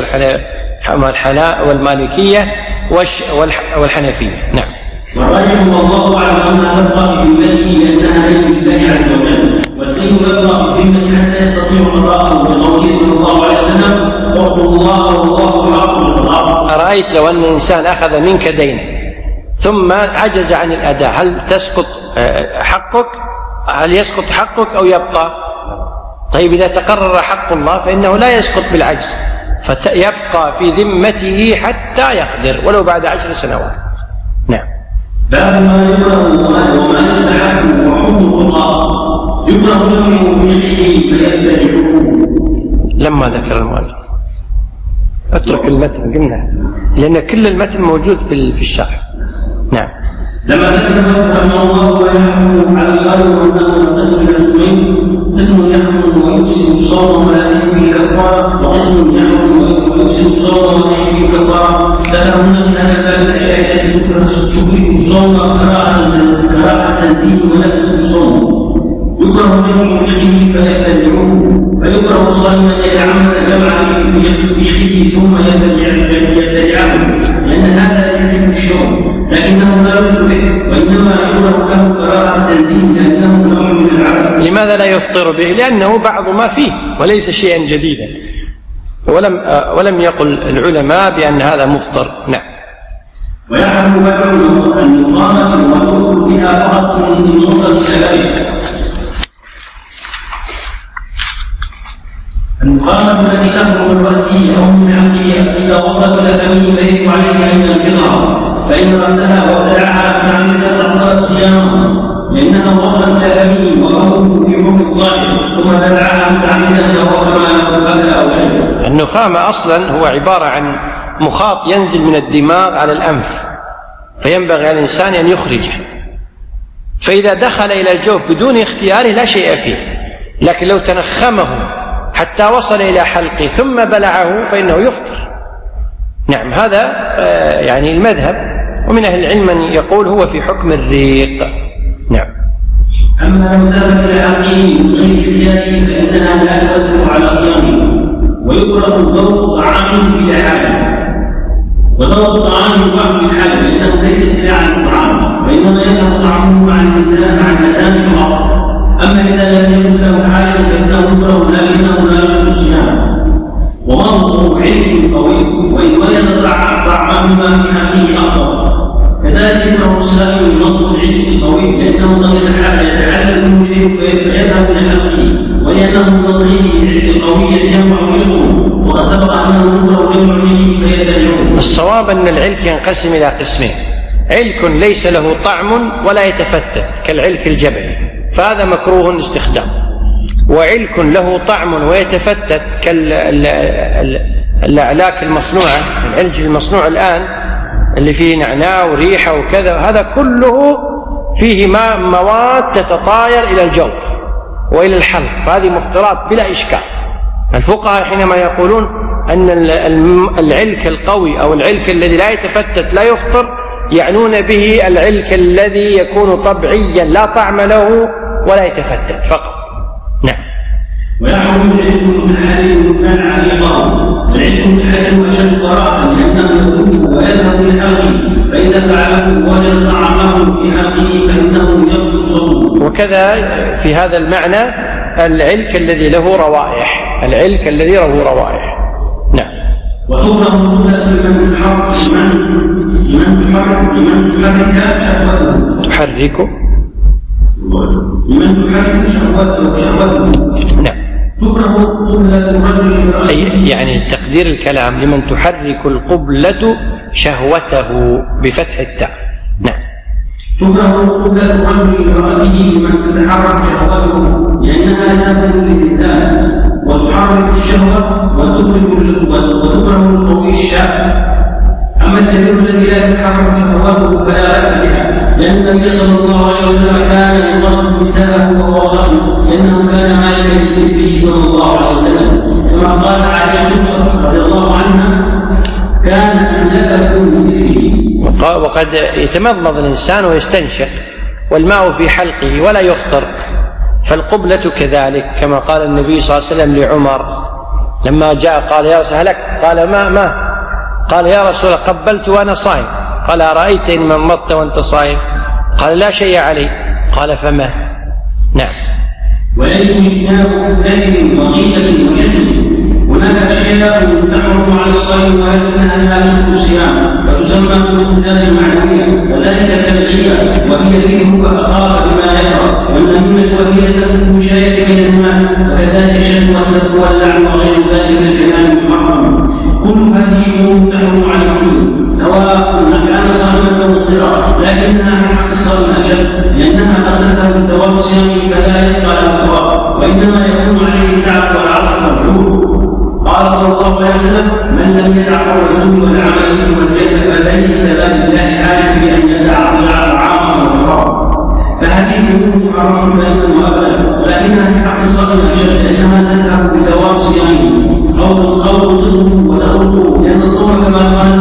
والمالكية والحنفية. نعم. والراجح والله أعلم أنها تبقى في ذمته لأنها دين لله عز وجل والدين يبقى في ذمته حتى يستطيع قضاءه بقوله صلى الله عليه وسلم واتقوا الله والله حق القضاء. أرأيت لو أن الإنسان أخذ منك دينا ثم عجز عن الأداء هل تسقط حقك؟ هل يسقط حقك أو يبقى؟ طيب إذا تقرر حق الله فإنه لا يسقط بالعجز فيبقى في ذمته حتى يقدر ولو بعد 10 سنوات. نعم. باب ما يكره وما يستحب وحكم القضاء. يكره منه بنفسه فيبتدعه. لما ذكر المؤلف اترك المتن قلنا لأن كل المتن موجود في الشرح. نعم. لما ذكر رحمه الله ويحكم على الصائم وانه ينقسم الى قسمين قسم يحكم ويفسد الصوم ولا يكفي كفاره وقسم يحكم ويفسد الصوم ولا يكفي كفاره ذكر هنا من هذا الباب الاشياء التي تكره الصوم كراهه تنزيل ونفس الصوم. يكره جمع فقهه فيتبعوه، فيكره صائما يتعمد جمعا في خيه ثم يبتدعه، لان هذا لا يشبه الشوم، لكنه لا يفطر به، وانما يكره له كراهه تنزيل لانه نوع من العبث. لماذا لا يفطر به؟ لانه بعض ما فيه وليس شيئا جديدا، ولم يقل العلماء بأن هذا مفطر. نعم. ويحرم بيع المقامة والكفر بها فقط من وصل إلى ذلك. المقامة التي تخرج من رأسه أو من عقله إذا وصل إلى فمه فيجب عليه أن ينفضها، فإن ردها وابتلعها متعمدا أبطلت صيامه، لأنها وصلت إلى فمه وقوله في حكم الظاهر، ثم بلعها متعمدا وهو كما قبل أو شيء. النخامة أصلا هو عبارة عن مخاط ينزل من الدماغ على الأنف، فينبغي على الإنسان أن يخرجه، فإذا دخل إلى الجوف بدون اختياره لا شيء فيه، لكن لو تنخمه حتى وصل إلى حلقه ثم بلعه فإنه يفطر. نعم، هذا يعني المذهب، ومن أهل العلم من يقول هو في حكم الريق. نعم. أما لو ذهب إلى حلقه غير اختياره فإنها لا تؤثر على صيامه. ويكره ضوء طعام في حاله، وضوء طعام بعض في حاله لأنه ليس ابتلاعا الطعام، وإنما يذهب طعامه مع المسام فقط. أما إذا لم يكن له حاله فإنه يكره لكنه لا يكون صيامه. ومضغ علم قوي وإن وجد طعامهما في حقه أفضل. كذلك يكره السائل مضغ العلم القوي لأنه قد يتعلم منه شيء فيذهب إلى حقه، ولأنه من تضعيف العلم القوي يتجمع علمه، وقد سبق أنه يكره جمع علمه فيتبعه. الصواب أن العلك ينقسم إلى قسمين: علك ليس له طعم ولا يتفتت كالعلك الجبلي، فهذا مكروه الاستخدام، وعلك له طعم ويتفتت كالأعلاك المصنوعة، العلج المصنوع الآن اللي فيه نعناع وريحة وكذا، هذا كله فيه مواد تتطاير إلى الجوف وإلى الحلق، فهذه مفطرات بلا إشكال. الفقهاء حينما يقولون أن العلك القوي أو العلك الذي لا يتفتت لا يفطر، يعنون به العلك الذي يكون طبيعيا لا طعم له ولا يتفتت فقط. نعم. ويحرم العلك المتحرم كان عريضا، العلك المتحرم أشد قراءة لأنه يذوب ويذهب لحلقه، فإذا فعله وجد طعامه في حلقه فإنه يبطل صومه. وكذا في هذا المعنى العلك الذي له روائح، العلك الذي له روائح. نعم. وتكره القبلة لمن تحرك شهوته، نعم. تكره قبلة الرجل، أي يعني تقدير الكلام لمن تحرك القبلة شهوته بفتح التاء. نعم. تكره قبلة الرجل لامرأته لمن تتحرك شهوته، لأنها سبب للإنسان وتحرك الشهوة وتكره القوي الشاب. أما الدليل الذي لا تتحرك شهوته فلا بأس بها، لأن النبي صلى الله عليه وسلم كان يطلق نساءه وهو خالد، لأنه كان مالكا للنبي صلى الله عليه وسلم، كما قال عائشة رضي الله عنها: كانت املكه للنبي. وقد يتمضمض الإنسان ويستنشق والماء في حلقه ولا يفطر، فالقبلة كذلك، كما قال النبي صلى الله عليه وسلم لعمر لما جاء قال: يا رسول هلك؟ قال: ما قال: يا رسول قبلت وأنا صائم. قال: أرأيت إن مضمضت وأنت صائم؟ قال: لا شيء علي. قال: فما؟ نعم. ويجب اجتناب كذب وغيبة وشتم. هناك أشياء تحرم على الصائم ولكنها لا تدخل الصيام، وتسمى بالخداع المعنوية، وذلك كالغيبة وهي ذكرك أخاك بما يكره، والنميمة وهي دفع المشاية بين الناس، وكذلك الشتم والسب واللعن وغير ذلك من الكلام المحرم. كل هذه أمور تحرم على المسلم سواء كان صائما أو مفطرا، لكنها في حق الصائم أشد، لأنها قد تذهب بثواب صيامه فلا يبقى له ثواب، وإنما يكون عليه التعب والعطش والجوع. قال صلى الله عليه وسلم: من لم يدع قول الزور والعمل والجهل فليس لله حاجة بأن يدع طعامه وشرابه. فهذه الأمور محرمة دائما وأبدا، ولكنها في حق الصائم أشد، لأنها تذهب بثواب صيامه أو تصوم وتخرجه، لأن الصوم كما قال النبي صلى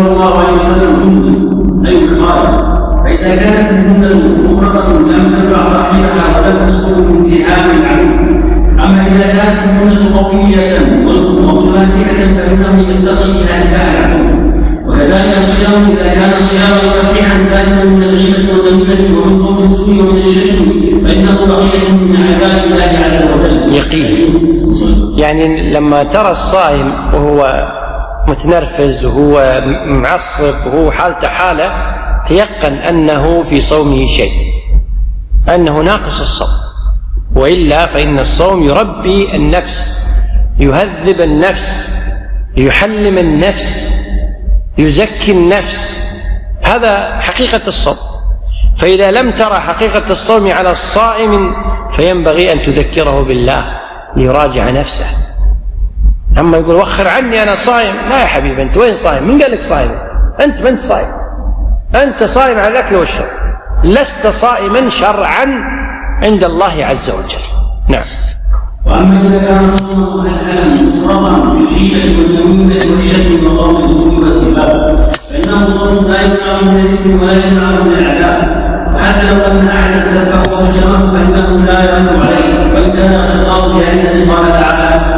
صلى الله عليه وسلم جملة أي القائل، فإذا كانت الجملة مفرقة لم تنفع صاحبها ولم تسقط من سهام العدو. أما إذا كانت الجملة قوية ومتماسكة فإنه يلتقي بها سلاح العدو. وكذلك الصيام إذا كان صياما صحيحا سالما من الغيبة والنميمة ومن قول السوء ومن الشتم فإنه بقية من عباد الله عز وجل يقين. يعني لما ترى الصائم وهو متنرفز وهو معصب وهو حالته حالة تيقن أنه في صومه شيء، أنه ناقص الصوم، وإلا فإن الصوم يربي النفس، يهذب النفس، يحلم النفس، يزكي النفس. هذا حقيقة الصوم. فإذا لم ترى حقيقة الصوم على الصائم فينبغي أن تذكره بالله ليراجع نفسه. أما يقول وخر عني أنا صائم، لا يا حبيبي، أنت وين صائم؟ من قال لك صائم؟ أنت ما أنت صائم، أنت صائم على الأكل والشرب، لست صائما شرعا عند الله عز وجل. نعم. وأما إذا كان صومه مهللا مفرطا بالغيبة والنميمة والشتم وقول الزور والسباب فإنه صوم لا يمنع من الإثم ولا يمنع من العذاب. وحتى لو أن أحدا سبه وشتمه فإنه لا يرد عليه، وإن كان قصاص جائزا قال تعالى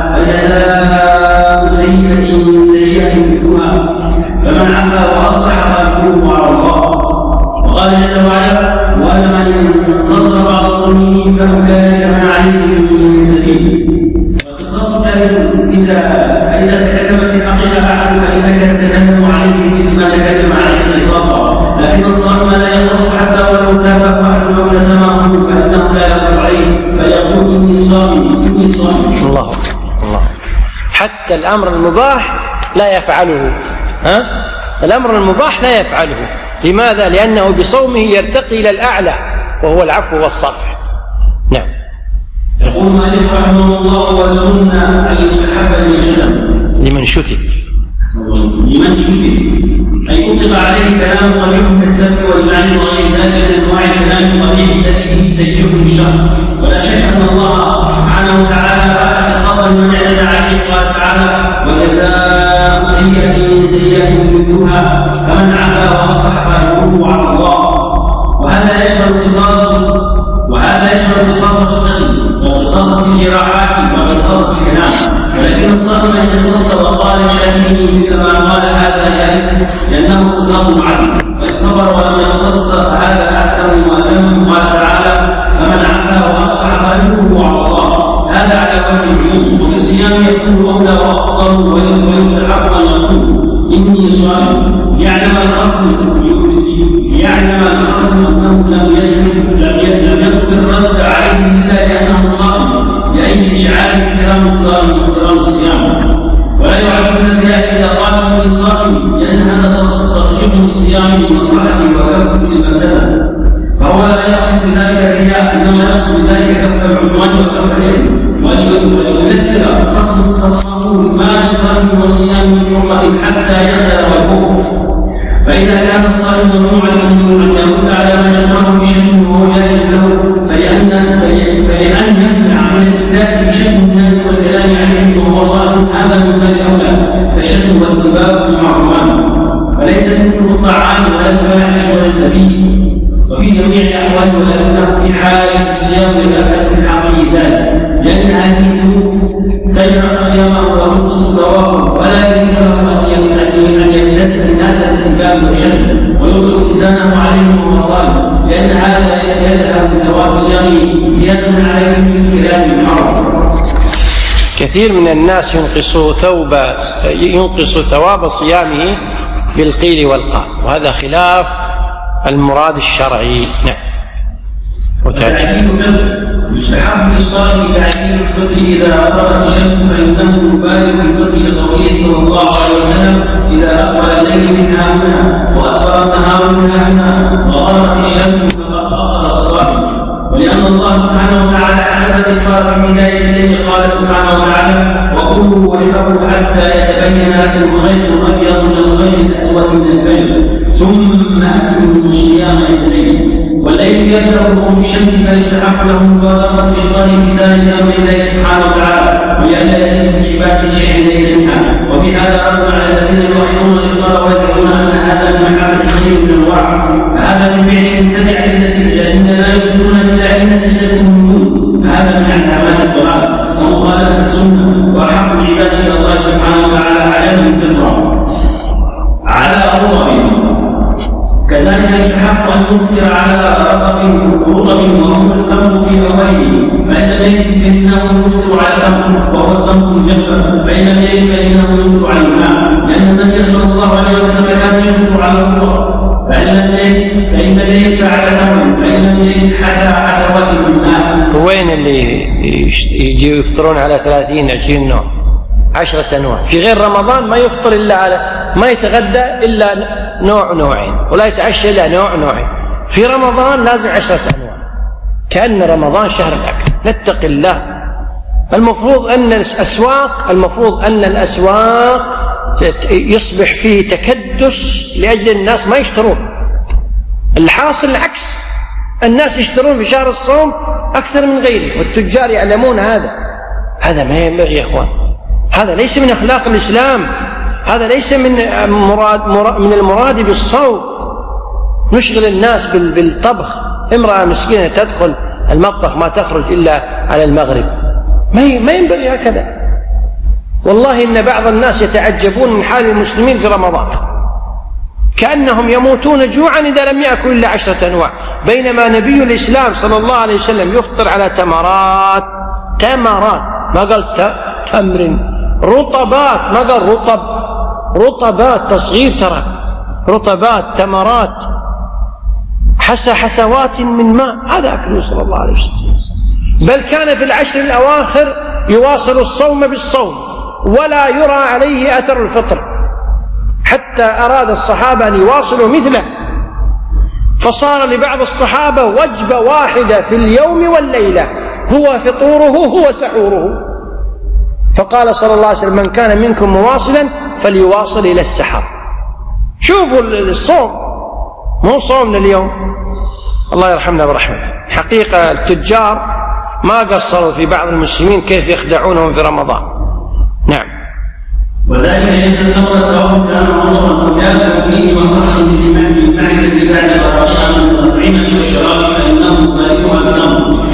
فجزاء سيئة مثلها فمن عفا وأصلح فأجره على الله. وقال جل وعلا وأن من نصر بعض المؤمنين فأولئك ما عليهم من سبيل. والقصاص إذا تكلم في حقيقة أحد فإنك تتكلم عليه مثل ما تكلم عليه قصاصا، لكن الصائم لا يقص حتى ولو سابق أحد أو شتمه فإنه لا يقص عليه فيقول إني صائم إني صائم. الله حتى الأمر المباح لا يفعله. الأمر المباح لا يفعله. لماذا؟ لأنه بصومه يرتقي إلى الأعلى وهو العفو والصفح. نعم. يقول مالك رحمه الله والسنة أن يستحب لمن شتم أي أطلق عليه كلام قبيح كالسب واللعن وغير ذلك من أنواع الكلام القبيح التي فيه تجريح للشخص. ولا شك أن الله سبحانه وتعالى فعل قصاصا لمن اعتدى عليه. قال تعالى وجزاء سيئة مثلها فمن عفا وأصلح فأجره على الله. وهذا يشمل القصاص في القتل والقصاص في الجراحات والقصاص في الكلام. ولكن الصائم إن نص وقال شاهده مثل ما قال هذا جائز لأنه قصاص عدل، وإن صبر ولم يقتص هذا أحسن وأتم. قال تعالى فمن عفا وأصلح فأجره على الله. هذا على وجه العموم. وفي الصيام يكون أولى وأفضل ويستحب أن يقول إني صائم ليعلم الخصم أنه لم يذكر الرد عليه إلا لأنه صائم، لأي إشعار بكرام الصائم وكرام الصيام. ولا يعلمون ذلك إذا قال إني صائم، لأن هذا تصريح بالصيام لمصلحته وكف للمفسدة، فهو لا يقصد بذلك الرياء، إنما يقصد بذلك كف العدوان وكف الإثم. وليذكر خصمه ما بالصائم والصيام من حرمة حتى يغدر والكفر. فإذا كان الصائم ممنوعا أن يرد على ما شرعه بالشتم وهو جائز له، فلأن يمنع من الابتداء بشتم الناس والكلام عليهم وهو صائم هذا من باب أولى، فالشتم والسباب محرمان، فليس منه الطعام ولا الفاحش ولا النبي وفي جميع الأحوال، ولكنه في حال الصيام للأكل من حقه ذلك، لأن هذه الذنوب تجعل صيامه وتنقص ثوابه، ولا يمكن له أن يمتد الناس بالسباب والشتم ويطلق لسانه عليهم وهو صائم، لأن هذا يذهب بثواب صيامه زيادة عليه من كلام الحرام. كثير من الناس ينقص ثواب صيامه بالقيل والقال، وهذا خلاف المراد الشرعي. نعم. يستحب للصائم تعجيل الفطر إذا أقبلت الشمس، فإنه يبالغ الفطر لقوله صلى الله عليه وسلم إذا أقبل الليل من هنا وأقبل النهار من هنا وغربت الشمس فقد أفطر الصائم. ولأن الله سبحانه وتعالى حدد الإفطار من ذلك الذي قال سبحانه وتعالى وكلوا واشربوا حتى يتبين لكم الخيط الأبيض من الخيط الأسود من الفجر ثم أكملوا الصيام إلى الليل. والليل يبدأ بغروب الشمس فيستحق له مبادرة بإفطار في ذلك أمر الله سبحانه وتعالى، ولئلا يتم في عباد شيء ليس منها. وفي وفي هذا رد على الذين يوحدون الإفطار ويزعمون أن هذا من محبة الخير من الأنواع، فهذا من فعل مبتدع الذين لا يفطرون إلا حين تشتبه الوجود، فهذا من علامات الضلال ومخالفة السنة، وأحق العباد إلى الله سبحانه وتعالى عليهم الفطرة على رطب. كذلك يستحق أن يفطر على رطب وهو التمر في أوله، فإن لم يجد فإنه يفطر على التمر وهو التمر المجفف، فإن لم يجد فإنه يفطر على الماء، لأن النبي صلى الله عليه وسلم كان يفطر على الرطب، فإن لم يجد فعلى التمر، فإن لم يجد حسوات من الماء. وين اللي يجي يفطرون على 30-20 نوع 10 أنواع؟ في غير رمضان ما يفطر إلا على، ما يتغدى إلا نوعين، ولا يتعشى إلا نوعين. في رمضان لازم 10 أنواع، كأن رمضان شهر الأكل. نتق الله. المفروض أن الأسواق يصبح فيه تكدس لأجل الناس ما يشترون. الحاصل العكس، الناس يشترون في شهر الصوم أكثر من غيره، والتجار يعلمون هذا ما ينبغي يا إخوان. هذا ليس من أخلاق الإسلام، هذا ليس من المراد بالصوم. نشغل الناس بالطبخ، امرأة مسكينة تدخل المطبخ ما تخرج إلا على المغرب، ما ينبغي هكذا. والله إن بعض الناس يتعجبون من حال المسلمين في رمضان، كأنهم يموتون جوعا إذا لم يأكلوا إلا 10 أنواع، بينما نبي الإسلام صلى الله عليه وسلم يفطر على تمرات، ما قال تمر، رطبات، ما قال رطبات تصغير، ترى رطبات، تمرات، حسوات من ماء، هذا أكله صلى الله عليه وسلم. بل كان في العشر الأواخر يواصل الصوم بالصوم ولا يرى عليه أثر الفطر، حتى أراد الصحابة أن يواصلوا مثله، فصار لبعض الصحابة وجبة واحدة في اليوم والليلة، هو فطوره هو سحوره. فقال صلى الله عليه وسلم: من كان منكم مواصلا فليواصل إلى السحر. شوفوا الصوم، مو صومنا اليوم، الله يرحمنا برحمته. حقيقة التجار ما قصروا في بعض المسلمين كيف يخدعونهم في رمضان. نعم. وذلك لأن الأمر سواء كان عمرا أو يأكل فيه مصلحة للمعدة بعد غرائها من الأطعمة والشراب، فإنه لا يؤمن.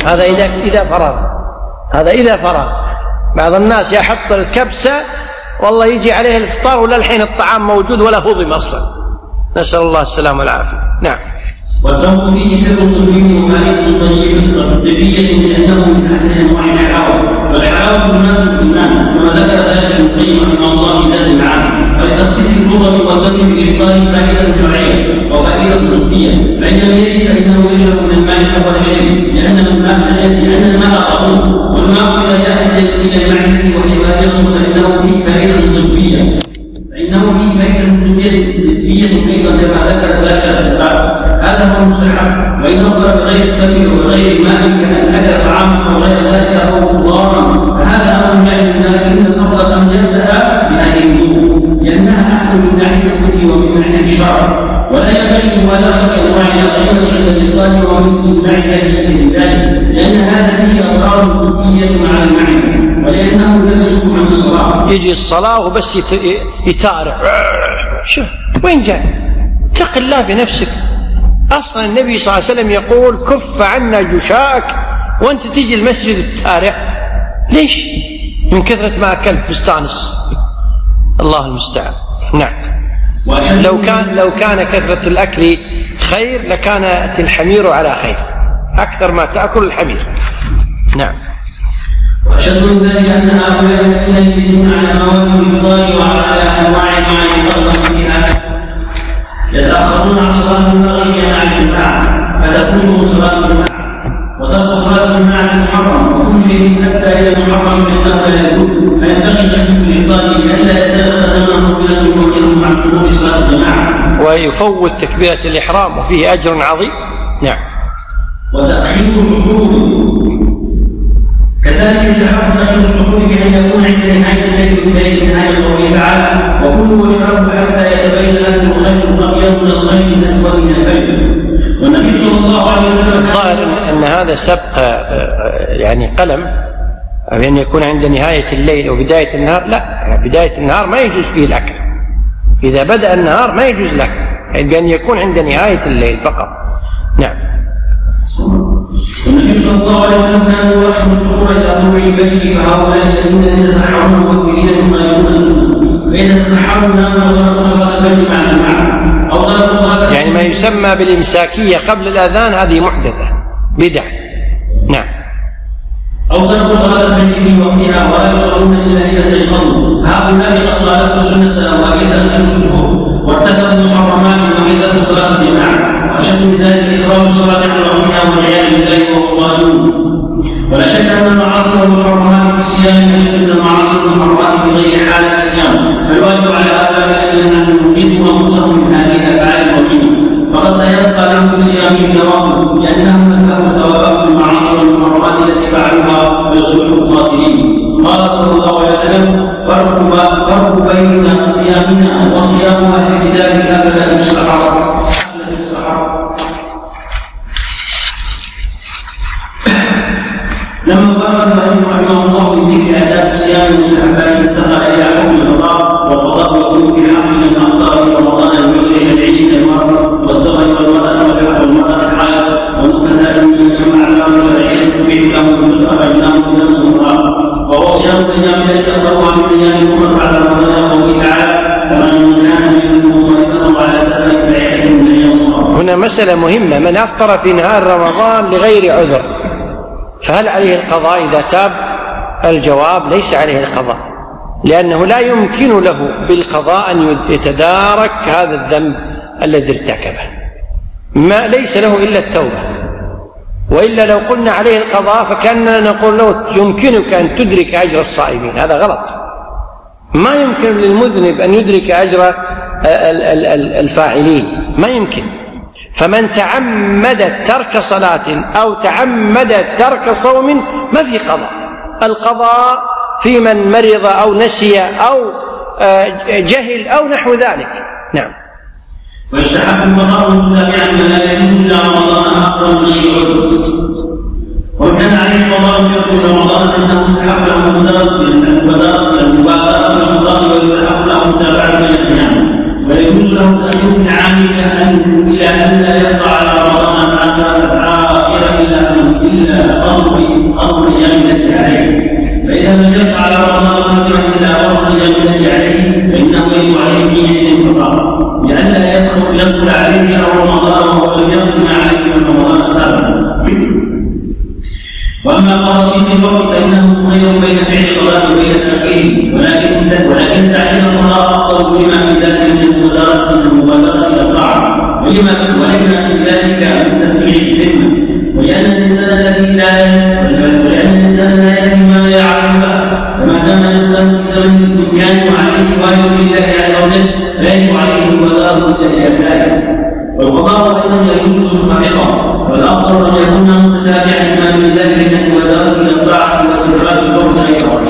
هذا إذا فرغ. بعض الناس يحط الكبسة والله يجي عليه الإفطار ولا الحين الطعام موجود ولا هضم أصلا، نسأل الله السلامة والعافية. نعم. والتمر فيه سر طبي وفائدة طبية لأنه من أحسن أنواع الحلاوة، والحلاوة مناسبة الإيمان، كما ذكر ذلك ابن القيم رحمه الله في زاد المعاد. فلتخصيص الرطب والتمر بالإفطار فائدة شرعية وفائدة طبية، فإن لم يجد فإنه يشرب من الماء أول شيء، لأن الماء طهور، والماء إذا جاء إلى المعدة وحفاظته فإنه فيه فائدة طبية، أيضا كما ذكر ذلك الأسباب. هذا هو المستحب، وإن أفضل بغير التمر وغير الماء كأن أكل طعام أو غير ذلك أو خضارا، فهذا أمر يعني لكن الأفضل أن يبدأ بهذه الوضوء، لأنها أحسن من ناحية الطب ومن ناحية الشرع، ولا ينبغي مبالغة أنواع الأطعمة عند الإفطار ومن المعدة لذلك، لأن هذا فيه أضرار طبية مع المعدة، ولأنه يكسب عن الصلاة. يجي الصلاة وبس يتارع، شو وين جاء؟ اتق الله في نفسك. أصلا النبي صلى الله عليه وسلم يقول: كف عنا جشاءك، وأنت تجي المسجد التارع ليش؟ من كثرة ما أكلت مستانس. الله المستعان. نعم. لو كان كثرة الأكل خير لكانت الحمير على خير، أكثر ما تأكل الحمير. نعم. وأشد من ذلك أن هؤلاء الذين يجلسون على مواد الفضائل وعلى أنواع ما يتطلب فيها يتأخرون عن صلاة المغرب مع الجماعة، فتكون صلاة الجماعة، وتبقى صلاة الجماعة محرم، وكل شيء حتى إلى المحرم بالله لا يجوز، فينبغي تخفيف الإفطار لئلا يستغرق زمن طويلا يؤخر مع حضور صلاة الجماعة ويفوت تكبيرة الإحرام وفيه أجر عظيم. نعم. وتأخير سحور، كذلك يستحب تأخير السحور بأن يكون عند نهاية الليل بداية نهاية قوله تعالى: وكلوا واشربوا حتى يتبين لكم الخيط الأبيض من الخيط الأسود من الفجر. والنبي صلى الله عليه وسلم قال أن هذا سبق يعني قلم بأن يكون عند نهاية الليل وبداية النهار، لا، بداية النهار ما يجوز فيه الأكل، إذا بدأ النهار ما يجوز له، بأن يكون عند نهاية الليل فقط. نعم. النبي صلى الله عليه وسلم كان يوحد السرور إلى طلوع البدر، فهؤلاء الذين يتسحرون مكبرين يخالفون السنة، فإذا تسحروا ناموا وضربوا صلاة الفجر مع الجماعة أو ضربوا صلاة، يعني ما يسمى بالإمساكية قبل الأذان هذه محدثة بدعة. نعم. أو ضربوا صلاة الفجر في وقتها ولا يصلون إلا إذا استيقظوا، هؤلاء قد خالفوا السنة وإذا أكلوا السحور وارتكبوا المحرمات وإذا صلاة الجماعة، وأشد من ذلك إخراج الصلاة عن وقتها والعياذ بالله وهم صالحون. ولا شك أن المعاصي والمحرمات في الصيام أشد من المعاصي والمحرمات في غير حالة الصيام، فالواجب على هؤلاء أن ينقذوا أنفسهم من هذه الأفعال الوخيمة، فقد لا يبقى لهم في صيامهم ثواب، لأنهم أنفقوا ثوابهم المعاصي والمحرمات التي فعلوها ويصبحوا خاسرين. قال صلى الله عليه وسلم: فرق بيننا وصيامنا وصيام أهل الكتاب هكذا في السحر. لما فرق المؤلف رحمه الله من ذكر آداب الصيام والمستحبات انتقل إلى حكم القضاء، والقضاء يكون في حق من أخطأ في رمضان من غير شرعي كالمرض والصغر والمرأة الحائض والنفساء منهم أعمال شرعية تبيح لهم من أخرجناهم بزمن أخرى، وهو صيام الأيام التي تطلع من أيام أخرى بعد رمضان قوله تعالى: فمن كان منكم مريضا على سفر فعدة من أيام أخرى. هنا مسألة مهمة: من أفطر في نهار رمضان لغير عذر فهل عليه القضاء إذا تاب؟ الجواب: ليس عليه القضاء، لأنه لا يمكن له بالقضاء أن يتدارك هذا الذنب الذي ارتكبه، ما ليس له إلا التوبة، وإلا لو قلنا عليه القضاء فكأننا نقول له يمكنك أن تدرك أجر الصائمين، هذا غلط. ما يمكن للمذنب أن يدرك أجر الفاعلين، ما يمكن. فمن تعمد ترك صلاة أو تعمد ترك صوم ما في قضاء، القضاء في من مرض أو نسي أو جهل أو نحو ذلك. نعم. ويستحب القضاء متابعا ما لا يجوز إلا رمضان أفضل من غير عذر، وكان عليه القضاء في رمضان أنه استحب له المبادرة بالقضاء ويستحب له متابعة من القيام، ويجوز له التأخير في العام إلى أن لا يقطع على رمضان الآخر إلا أمر أيام التي عليه، فإذا لم يقطع على رمضان الآخر إلا أمر أيام التي عليه فإنه يجب عليه نية الانقطاع، لئلا يدخل عليه شهر رمضان وهو لم يقم عليه من رمضان السابق. واما قضاء في الوقت فانه خير بين فعل القضاء وبين التاخير، ولكن تاخير القضاء افضل لما في ذلك من المبادره الى الطاعه، ولما في ذلك من تفعيل الذمه، ولان الانسان لا يدري ما يعرفه، فما دام الانسان في زمن الامكان وعليه واجب لله عز وجل لا يجب عليه المبادره الى ذلك، والقضاء ايضا يجوز منفرقا، والافضل ان يكون متتابعا لما من ذلك من المبادره الى الطاعه واستدراك الفرد ايضا.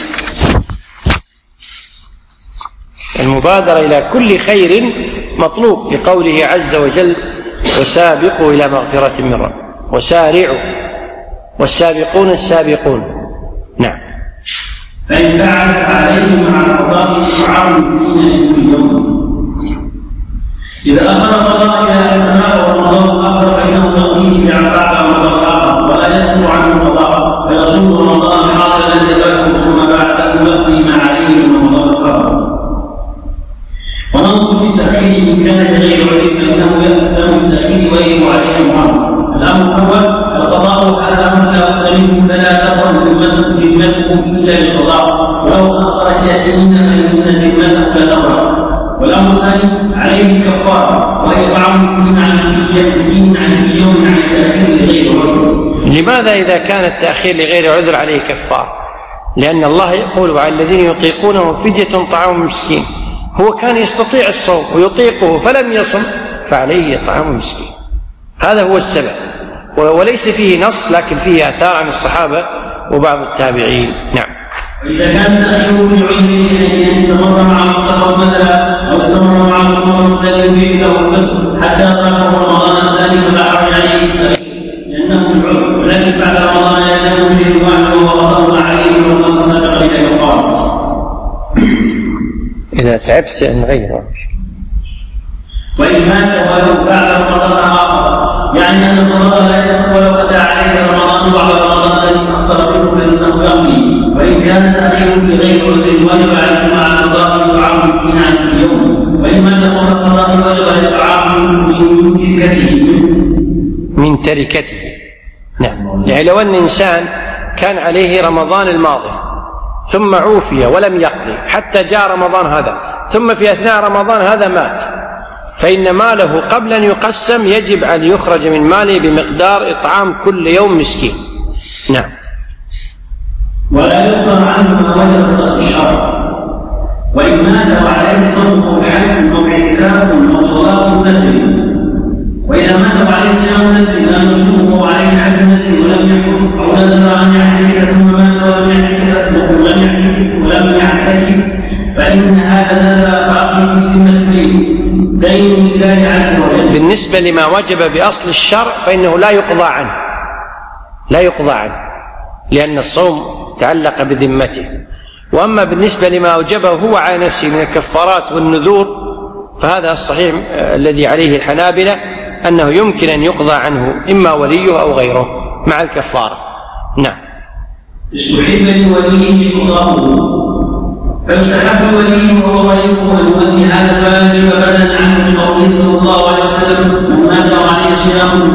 المبادرة إلى كل خير مطلوب لقوله عز وجل: وسابقوا إلى مغفرة من رب وسارعوا، والسابقون السابقون. نعم. فإن فعل عليه مع القضاء إطعام مسكين لكل يوم. إذا أخر القضاء إلى أثناء رمضان آخر فإنه تقضيه بأعفاء رمضان آخر ولا يسمع عنه القضاء، فيصوم رمضان حاضرا يتبعه ثم بعده يقضي ما عليه من رمضان السابق. وننظر في التأخير إن كان غير عذر فإنه يأثم بالتأخير ويجب عليه الأمر. الأمر الأول: القضاء هذا أمر لا بد منه فلا تقبل ذمته إلا بالقضاء، ولو تأخر إلى سنين فإن ذمته لا تقبل. والأمر الثاني: عليه الكفارة وهي إطعام مسكين عن اليوم عن التأخير لغير عذر. لماذا إذا كان التأخير لغير عذر عليه كفارة؟ لأن الله يقول: وعلى الذين يطيقونه فدية طعام مسكين. هو كان يستطيع الصوم ويطيقه فلم يصم فعليه طعام مسكين، هذا هو السبب، وليس فيه نص لكن فيه آثار عن الصحابة وبعض التابعين. نعم. إذا كان تأخيره بعذر أن استمر مع السفر مثلا أو استمر مع القمر الذي يريد له الفطر حتى ترك رمضان الثاني فلا حرج عليه لأنه بالعذر، ولكن بعد رمضان يلزمه شيء واحد وهو قضاء عليه تعبت نغيره. وإن مات ولو بعد رمضان آخر، يعني أن القضاء ليس ولو أتى عليه رمضان بعد رمضان الذي أخطر منه فإنه يقضي. وإن كان تأخير بغير عذر وجب عليه مع القضاء إطعام مسكين عن اليوم. وإن مات قبل القضاء وجب الإطعام من تركته. نعم. يعني لو أن إنسان كان عليه رمضان الماضي ثم عوفي ولم يقضي حتى جاء رمضان هذا، ثم في أثناء رمضان هذا مات، فإن ماله قبل أن يقسم يجب أن يخرج من ماله بمقدار إطعام كل يوم مسكين. نعم. ولا يقدر عنه ما وجب نص الشرع. وإن مات وعليه صوم أو حج أو اعتكاف أو صلاة نذر، وإذا مات وعليه صيام نذر لا يصوم وعليه حج نذر ولم يحج، أو نذر أن يعتكف ثم مات ولم يعتكف فإن هذا نذر باقي في ذمته دين لله عز وجل. بالنسبة لما وجب بأصل الشرع فإنه لا يقضى عنه لأن الصوم تعلق بذمته. وأما بالنسبة لما أوجبه هو على نفسه من الكفارات والنذور فهذا الصحيح الذي عليه الحنابلة أنه يمكن أن يقضى عنه إما وليه أو غيره مع الكفارة. نعم. استحب لوليه قضاؤه، فيستحب وليه وهو وليه أن يؤدي هذا الواجب بدلا عنه بقوله صلى الله عليه وسلم: من مات عليه صيام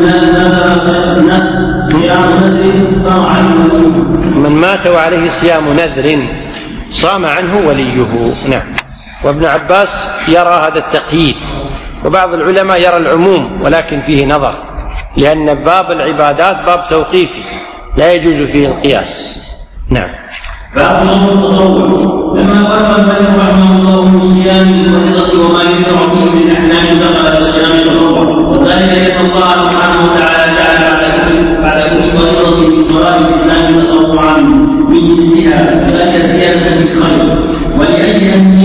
نذر صام عنه وليه. من مات وعليه صيام نذر صام عنه وليه. نعم. وابن عباس يرى هذا التقييد، وبعض العلماء يرى العموم ولكن فيه نظر، لأن باب العبادات باب توقيفي لا يجوز فيه القياس. نعم. باب صوم التطوع. لما قال الملك رحمه الله من صيام الفريضة وما يشرع فيه من أحكام دخل صيام التطوع، وذلك لأن الله سبحانه وتعالى جعل بعد كل فريضة من فرائض الإسلام تطوعا من جنسها، ذلك زيادة في الخير، ولأجل أن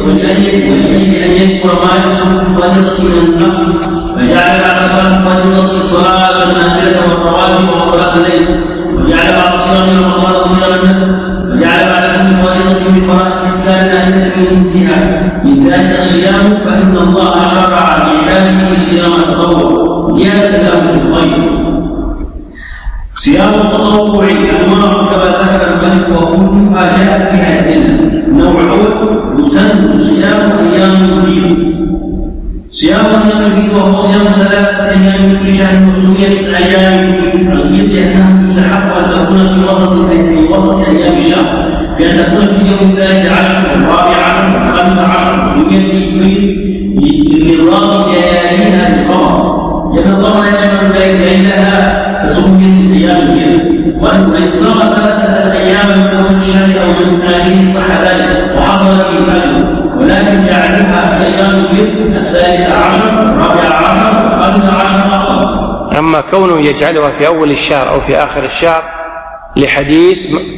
يذكر ما يحصل في الفريضة من النقص، فجعل بعد صلاة الفريضة صلاة النافلة والرواتب وصلاة الليل، وجعل بعد صيام رمضان صيام النفل، وجعل بعد كل فريضة من فرائض الإسلام نافلة من جنسها، من ذلك الصيام فإن الله شرع لعباده صيام التطوع زيادة له في الخير. صيام التطوع أنواع كما ذكر الملك وكلها جاءت بها الأدلة. نوع يسن صيام أيام البيض. صيام أيام البيض وهو صيام 3 أيام من كل شهر وسميت أيام البيض لأنها تستحق أن تكون في وسط أيام الشهر، بأن تكون في اليوم 13 و14 و15 وسميت لإضافة لياليها للقمر، لأن القمر يشمل ليلها فسميت أيام البيض. وإن صام 3 أيام من أول الشهر أو من آخره صح ذلك وحصل فيه الأجر، ولكن يعرفها في أيام البيض 13 و14 و15 أفضل. أما كونه يجعلها في أول الشهر أو في آخر الشهر لحديث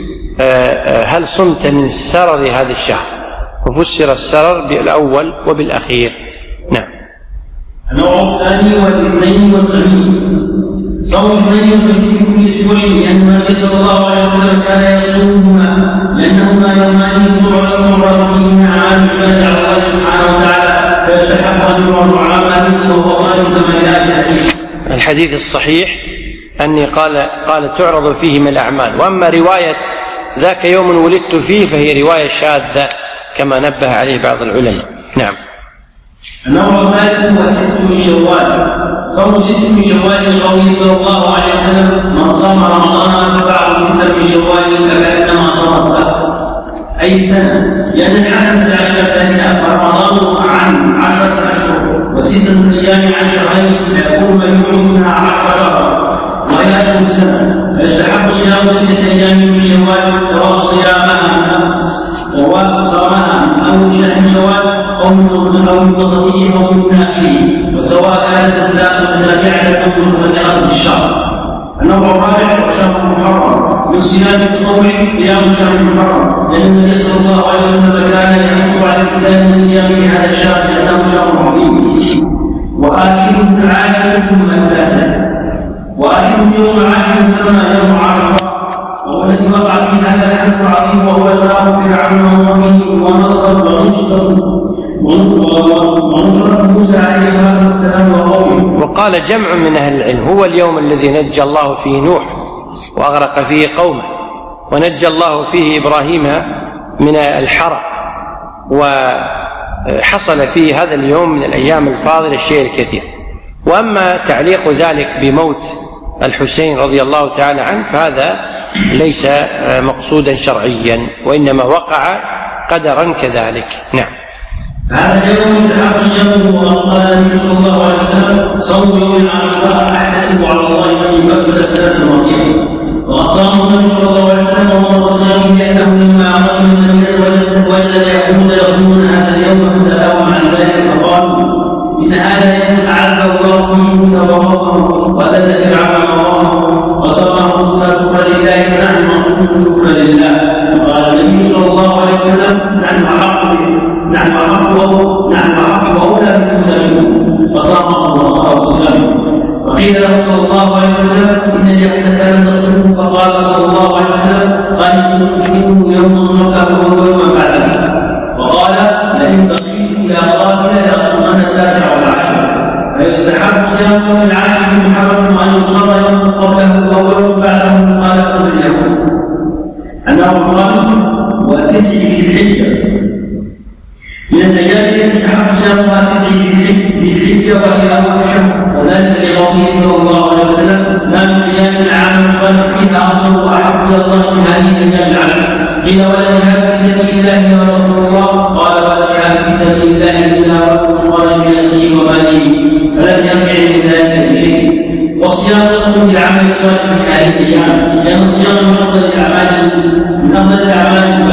هل صمت من سرر هذا الشهر، وفسر السرر بالأول وبالأخير. نعم. النوع الثاني والاثنين والخميس. صوم الاثنين والخميس في كل أسبوع، لأن النبي صلى الله عليه وسلم كان يصومهما لأنهما يومان تعرض فيهما أعمال العباد على الله سبحانه وتعالى، فيستحق أن يعرض أعماله وهو خالف كما جاء في الحديث. الحديث الصحيح أني قال تعرض فيهما الأعمال، وأما رواية ذاك يوم ولدت فيه فهي رواية شاذة كما نبه عليه بعض العلماء. نعم. النوع الثالث هو 6 من شوال. صوم 6 من شوال لقوله صلى الله عليه وسلم: من صام رمضان فبعد 6 من شوال فكأنما صام أي سنة، لأن الحسنة العشر الثانية فرمضان عن 10 أشهر و6 أيام عن شهرين فيكون مجموع منها 10 شهرا وهي أشهر السنة، فيستحق صيام 6 أيام من شوال سواء صامها من أول شهر شوال أو من وسطه أو من آخره، وسواء كانت متابعة أو متفرقة بالشهر. النوع الرابع شهر محرم. من صيام التطوع صيام شهر محرم، لأن النبي صلى الله عليه وسلم كان يحث على الإكثار من صيام هذا الشهر لأنه شهر عظيم. وآخره العاشر ثم التاسع، وآخره يوم العاشر يسمى يوم عاشوراء، وهو الذي وقع فيه هذا الحدث العظيم، وهو إغراق فرعون وقومه ونصر ونصر ونصرة موسى عليه الصلاة والسلام وقومه. وقال جمع من أهل العلم هو اليوم الذي نجى الله فيه نوح وأغرق فيه قومه، ونجى الله فيه إبراهيم من الحرق، وحصل فيه هذا اليوم من الأيام الفاضلة الشيء الكثير. وأما تعليق ذلك بموت الحسين رضي الله تعالى عنه فهذا ليس مقصودا شرعيا، وإنما وقع قدرا كذلك. نعم. هذا اليوم يستحق صيامه، وقال النبي صلى الله عليه وسلم: صوم يوم عاشوراء احتسب على الله ان يكفر السنه الماضيه. وقد صام النبي صلى الله عليه وسلم ومر صيامه لانه لما عرض من المدينه وجد اليهود يصومون هذا اليوم فسالهم عن ذلك فقالوا: ان هذا اليوم اعزه الله فيه موسى ووفقه واذل فرعون وقومه وصامه موسى شكرا لله فنحن نصوم شكرا لله. وقال النبي صلى الله عليه وسلم: نحن أحق وأولى بالمسلمين وصامه الله وسلم. وقيل له صلى الله عليه وسلم: إن اليهود كانت تصوم، فقال صلى الله عليه وسلم: قال تصوموا يوما نركبه ويوما بعده. وقال: لئن بقيت إلى قابل لأصومن التاسع والعاشر. فيستحب صيام يوم العاشر من محرم وأن يصام يوم قبله ويوم بعده مخالفة لليهود. أنه الخامس والتسع في الحجة من الأيام التي أحب صيامها 9 ذي الحجة وهي أول الشهر، وذلك لقوله صلى الله عليه وسلم: ما من أيام العام الصالح فيها أفضل وأحب إلى الله من هذه الأيام العام. قيل: ولا جهاد في سبيل الله يا رسول الله؟ قال: ولا جهاد في سبيل الله إلا رجل خرج بنفسه وماله فلم يرجع من ذلك بشيء. والصيام يقوم بالعمل الصالح من هذه الأيام، لأن الصيام من أفضل الأعمال،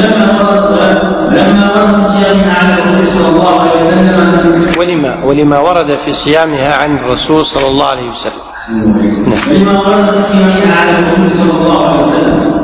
ولما ورد صيامها عن الرسول صلى الله عليه وسلم ولما ورد في صيامها عن الرسول صلى الله عليه وسلم. ولما ورد في صيامها عن الرسول صلى الله عليه وسلم.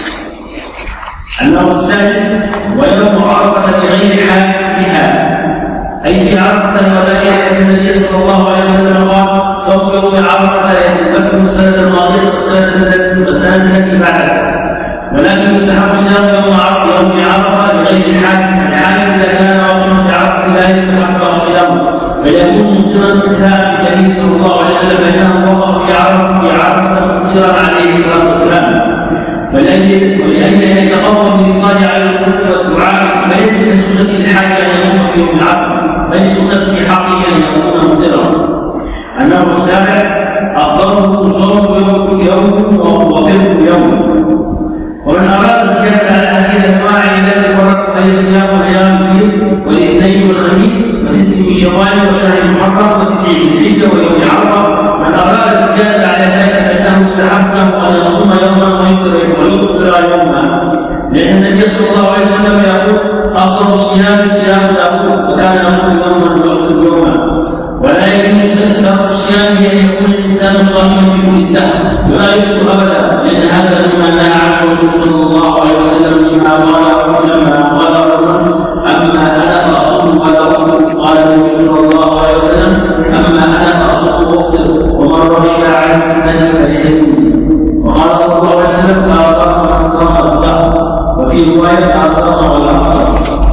النوع السادس: ويوم عرفة بغير حال بها، أي في عرفة وذلك أن النبي صلى الله عليه وسلم قال: صوم يوم عرفة يتذكر السنة الماضية والسنة التي بعدها. ولكن يستحق صيام يوم عرفة بغير حال، الحال إذا كان وقتا بعرفة لا يستحق صيامه، فيكون مسلما بكتاب النبي صلى الله عليه وسلم أنه وقف في عرفة مفسرا عليه الصلاة والسلام، ولأجل أن يتقوم بالإقبال على القرب والدعاء، فليس من سنة الحاج أن يقوم في يوم عرفة، بل سنة في حقه أن يكون مفطرا. النوع السابع: أفضله صوم يوم وفطر يوم. ومن أراد زيادة على هذه الأنواع التي ورد فهي صيام أيام البيض والاثنين والخميس وست من شوال وشهر محرم و9 ذي الحجة ويوم عرفة. من أراد زيادة على ذلك فإنه استحب له أن يصوم يوما ويفطر يوما، لأن النبي صلى الله عليه وسلم يقول: أفضل الصيام صيام داوود، وكان يصوم يوما ويفطر يوما. ولا يجوز سفر الصيام بأن يكون الإنسان صائما في كل الدهر ولا يفطر أبدا، لأن هذا مما نهى عنه الرسول صلى الله عليه وسلم لما قال رجل: أما أنا فأصوم ولا أفطر. قال النبي صلى الله عليه وسلم: أما أنا فأصوم وأفطر، ومن رغب عن سنتي فليس مني. وقال صلى الله عليه وسلم: لا صام من صام الدهر، وفي رواية: لا صام ولا أفطر.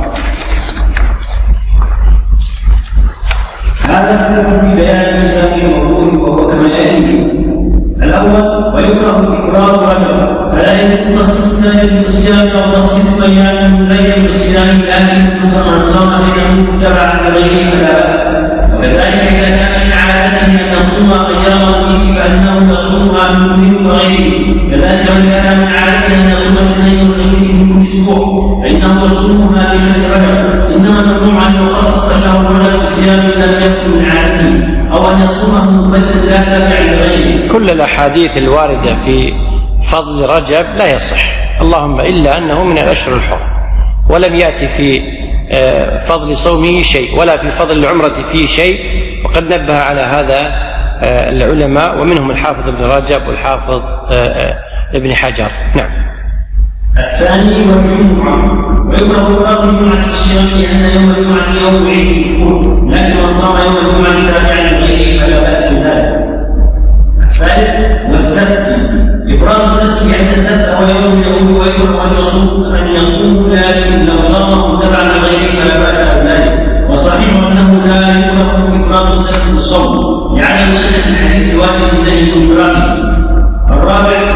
هذا في بيان الصيام الموضوع وهو كما ياتي. الاول: ويكره اكرار رجل، فلا يكون تخصيص ليله بالصيام او تخصيص ايام من ليله بالصيام، لكن من صام شيئا تبعا لغيره فلا باس. وكذلك اذا كان من عادته ان يصوم ايام فيه فانه يصومها من كل وغيره. كذلك اذا كان من عادته ان يصوم الاثنين والخميس من كل اسبوع فانه يصومها بشهر رجب. انما الممنوع ان يخصص شهر رجب بالصيام لم يكن من عادته، او ان يصومه مبتدا لا تابع لغيره. كل الاحاديث الوارده في فضل رجب لا يصح، اللهم الا انه من الاشهر الحرم، ولم ياتي في فضل صومه شيء ولا في فضل العمره فيه شيء، وقد نبه على هذا العلماء ومنهم الحافظ ابن رجب والحافظ ابن حجر. نعم. الثاني: والجمعة. ويكره إقرار الجمعة في الصيام لأن يوم الجمعة يوم عيد مشهور، لكن من صام يوم الجمعة تابعا لغيره فلا بأس بذلك. الثالث: والسبت. إقرار السبت لأن السبت هو يوم اليهود، ويكره أن يصوم لكن لو صامه تبعا لغيره فلا بأس بذلك. الصوم يعني صحة الحديث الوارد من نهي الانفراد. الرابع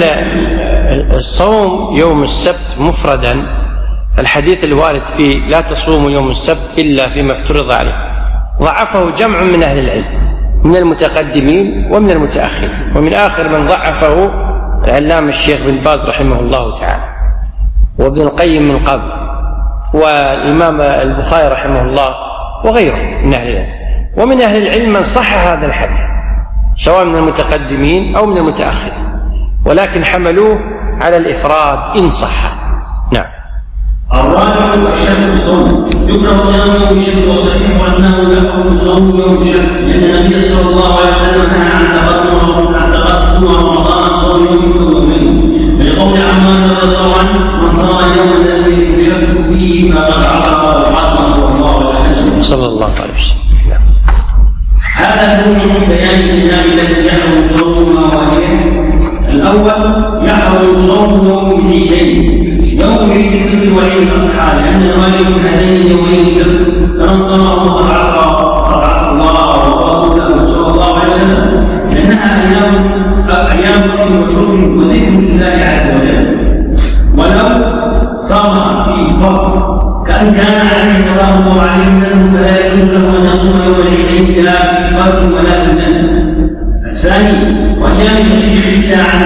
الصوم يوم السبت مفردا، الحديث الوارد فيه لا تصوموا يوم السبت إلا فيما افترض عليه، ضعفه جمع من أهل العلم من المتقدمين ومن المتأخرين، ومن آخر من ضعفه العلامة الشيخ بن باز رحمه الله تعالى، وابن القيم من قبل، والإمام البخاري رحمه الله، وغيره من أهل العلم. ومن أهل العلم من صح هذا الحديث سواء من المتقدمين أو من المتأخرين، ولكن حملوه على الإفراد إن صح. نعم. الرابع الشك بصوم، يكره صيام يوم الشك، وصحيح انه يكره صوم يوم الشك، لان النبي صلى الله عليه وسلم نهى عن تقدم رمضان صوم يوم ويومين، لقول عمار رضي الله عنه: من صام اليوم الذي يشك فيه فقد عصى صلى الله عليه وسلم. هذا سبب من بيان الكتاب الذي يحرم صومها وهي: الاول يحرم صوم يوم العيدين، يوم عيد الفطر وعيد الاضحى، لان الواجب من هذين اليومين الفطر، فمن صامه فقد عصى الله ورسوله صلى الله عليه وسلم، لانها ايام اكل وشرب وذكر لله عز وجل. ولو صام في فرض كان عليه قضاء الله عليه منه، فلا يجوز له ان يصوم يوم العيدين لا في فرض ولا في ذنب. الثاني وايام التشريع الا عن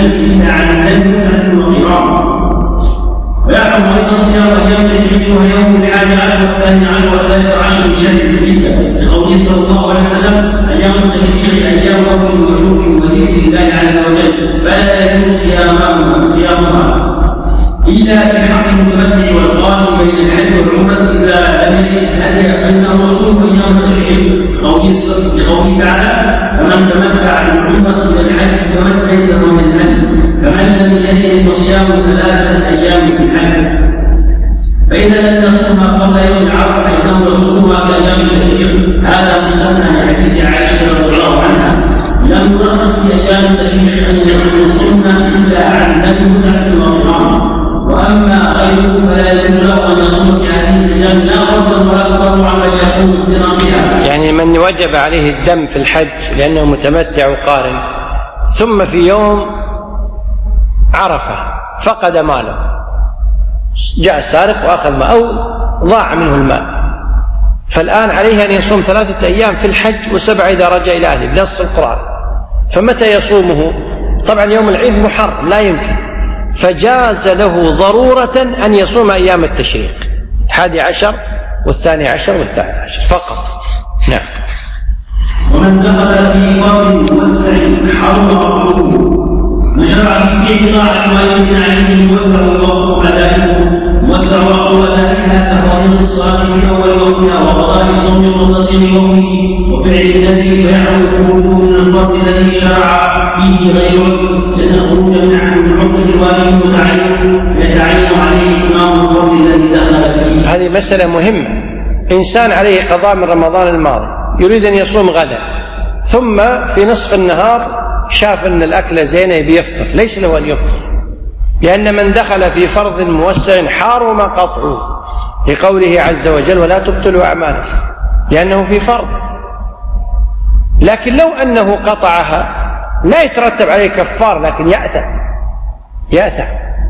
الذنب والقران. ويحرم ايضا صيام ايام التشريق وهي يوم 11 والثاني عشر والثالث عشر من شهر الحجه، لقوله صلى الله عليه وسلم: ايام التشريق ايام اكل وشرب وذكر الله عز وجل، فلا يجوز صيامها الا في حق المتمتع والقارن بين الحج والعمره اذا لم يجد الهدي، فانه مشروع ايام التشريق، لقوله تعالى: فمن تمتع بالعمره الى الحج فما استيسر من الهدي، فمن لم يجد فصيام 3 أيام في الحج. فإذا لم يصومها قبل يوم العرفة فإنه يصومها كأيام التشريق. هذا مستثنى من حديث عائشة رضي الله عنها: لم يرخص في أيام التشريق أن يصومن إلا عن ذنب وطعام، وأما غيره فلا يجوز له أن يصوم في هذه الأيام لا فضلا ولا تطوعا بل يكون مفطرا بها. يعني من وجب عليه الدم في الحج لأنه متمتع وقارن، ثم في يوم عرفة فقد ماله، جاء سارق وأخذ ماء أو ضاع منه المال، فالآن عليه أن يصوم 3 أيام في الحج و7 إذا رجع إلى أهله بنص القرآن. فمتى يصومه؟ طبعا يوم العيد محرم لا يمكن، فجاز له ضرورة أن يصوم أيام التشريق 11 والثاني عشر والثالث عشر فقط. نعم. ومن دخل في فرض موسع حرم عقله، من شرع في طاعة والد عليه موسع الوقت أدائه، موسع وقت أدائها كفريضة الصلاة في أول وقتها، وقضاء صوم المنتظم وقته، وفعل الذي فيعمل خروجه من الفرض الذي شرع فيه غيره، لأن الخروج من عقدة الوالد متعين يتعين عليه إمام الفرض الذي دخل فيه. هذه مسألة مهمة. إنسان عليه قضاء من رمضان الماضي يريد أن يصوم غدا، ثم في نصف النهار شاف أن الأكل زينة بيفطر، ليس له أن يفطر، لأن من دخل في فرض موسع حرم قطعه، لقوله عز وجل: ولا تبطلوا أعمالكم، لأنه في فرض. لكن لو أنه قطعها لا يترتب عليه كفار، لكن يأثم.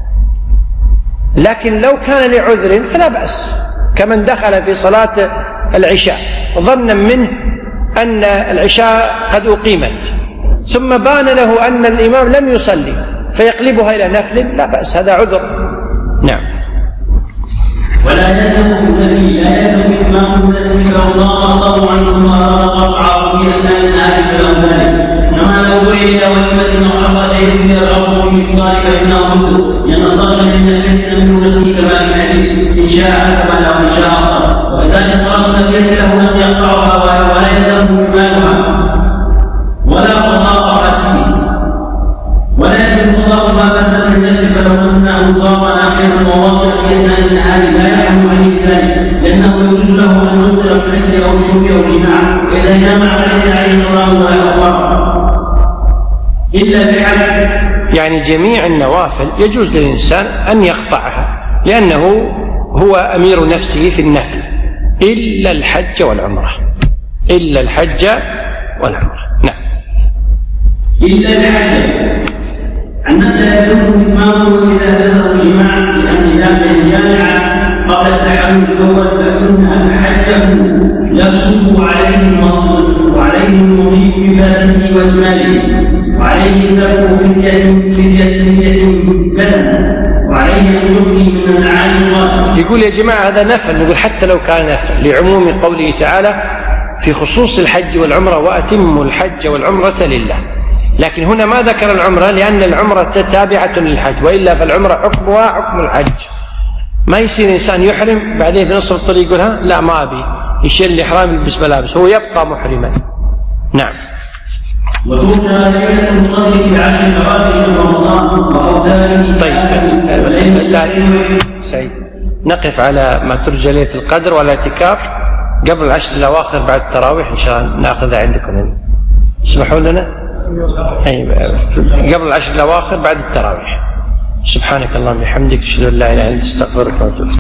لكن لو كان لعذر فلا بأس، كمن دخل في صلاة العشاء ظنا منه أن العشاء قد أقيمت، ثم بان له أن الإمام لم يصلي فيقلبها إلى نفل، لا بأس، هذا عذر. نعم. ولا يلزم إتمام الذي لو صام طوعا ثم قطعه في أثناء النهار فله ذلك، إنما لو دعي إلى وليمة أو حصل شيء من الرب من إفطار فإنه مثله، لأن الصائم من الحديث منه نفسه كما في الحديث: إن شاء كما لو إن شاء أفطر. وكذلك صلاة النبي له أن يقطعها ولا يلزمه إتمامها ولا قضاء فاسد، ولا يجب قضاء ما فسد من النفل، فلو انه صام اخر المواضع في اثناء النهار لا يحرم عليه ذلك، لانه يجوز له ان يفطر بالاكل او الشرب او الجماع، واذا جامع فليس عليه قضاء ولا كفاره الا بحال. يعني جميع النوافل يجوز للانسان ان يقطعها، لانه هو امير نفسه في النفل، الا الحج والعمره، إلا الحج والعمرة. نعم. إلا الحج أنك لا يلزمه إتمامه إذا سبق الجماع لأن دافع جامعا قبل التحلل الأول فإن حجه يغشب عليه المضيف في فاسده وإجماله وعليه ترك فدية بدن وعليه أن يبني من العام. يقول يا جماعة هذا نفل، نقول حتى لو كان نفل لعموم قوله تعالى في خصوص الحج والعمرة وأتموا الحج والعمرة لله، لكن هنا ما ذكر العمرة لأن العمرة تابعة للحج، وإلا فالعمرة حكمها حكم الحج. ما يصير إنسان يحرم بعدين في نصف الطريق يقول لا ما أبي يشيل الإحرام يلبس ملابس، هو يبقى محرما. نعم. وترجى ليلة القدر في 10 أواخر من رمضان وأوتاره. طيب سعيد نقف على ما ترجى ليلة القدر والاعتكاف قبل 10 الأواخر بعد التراويح إن شاء الله نأخذها عندكم هنا. تسمحوا لنا؟ قبل 10 الأواخر بعد التراويح. سبحانك اللهم وبحمدك أشهد أن لا إله إلا أنت أستغفرك وأتوب إليك.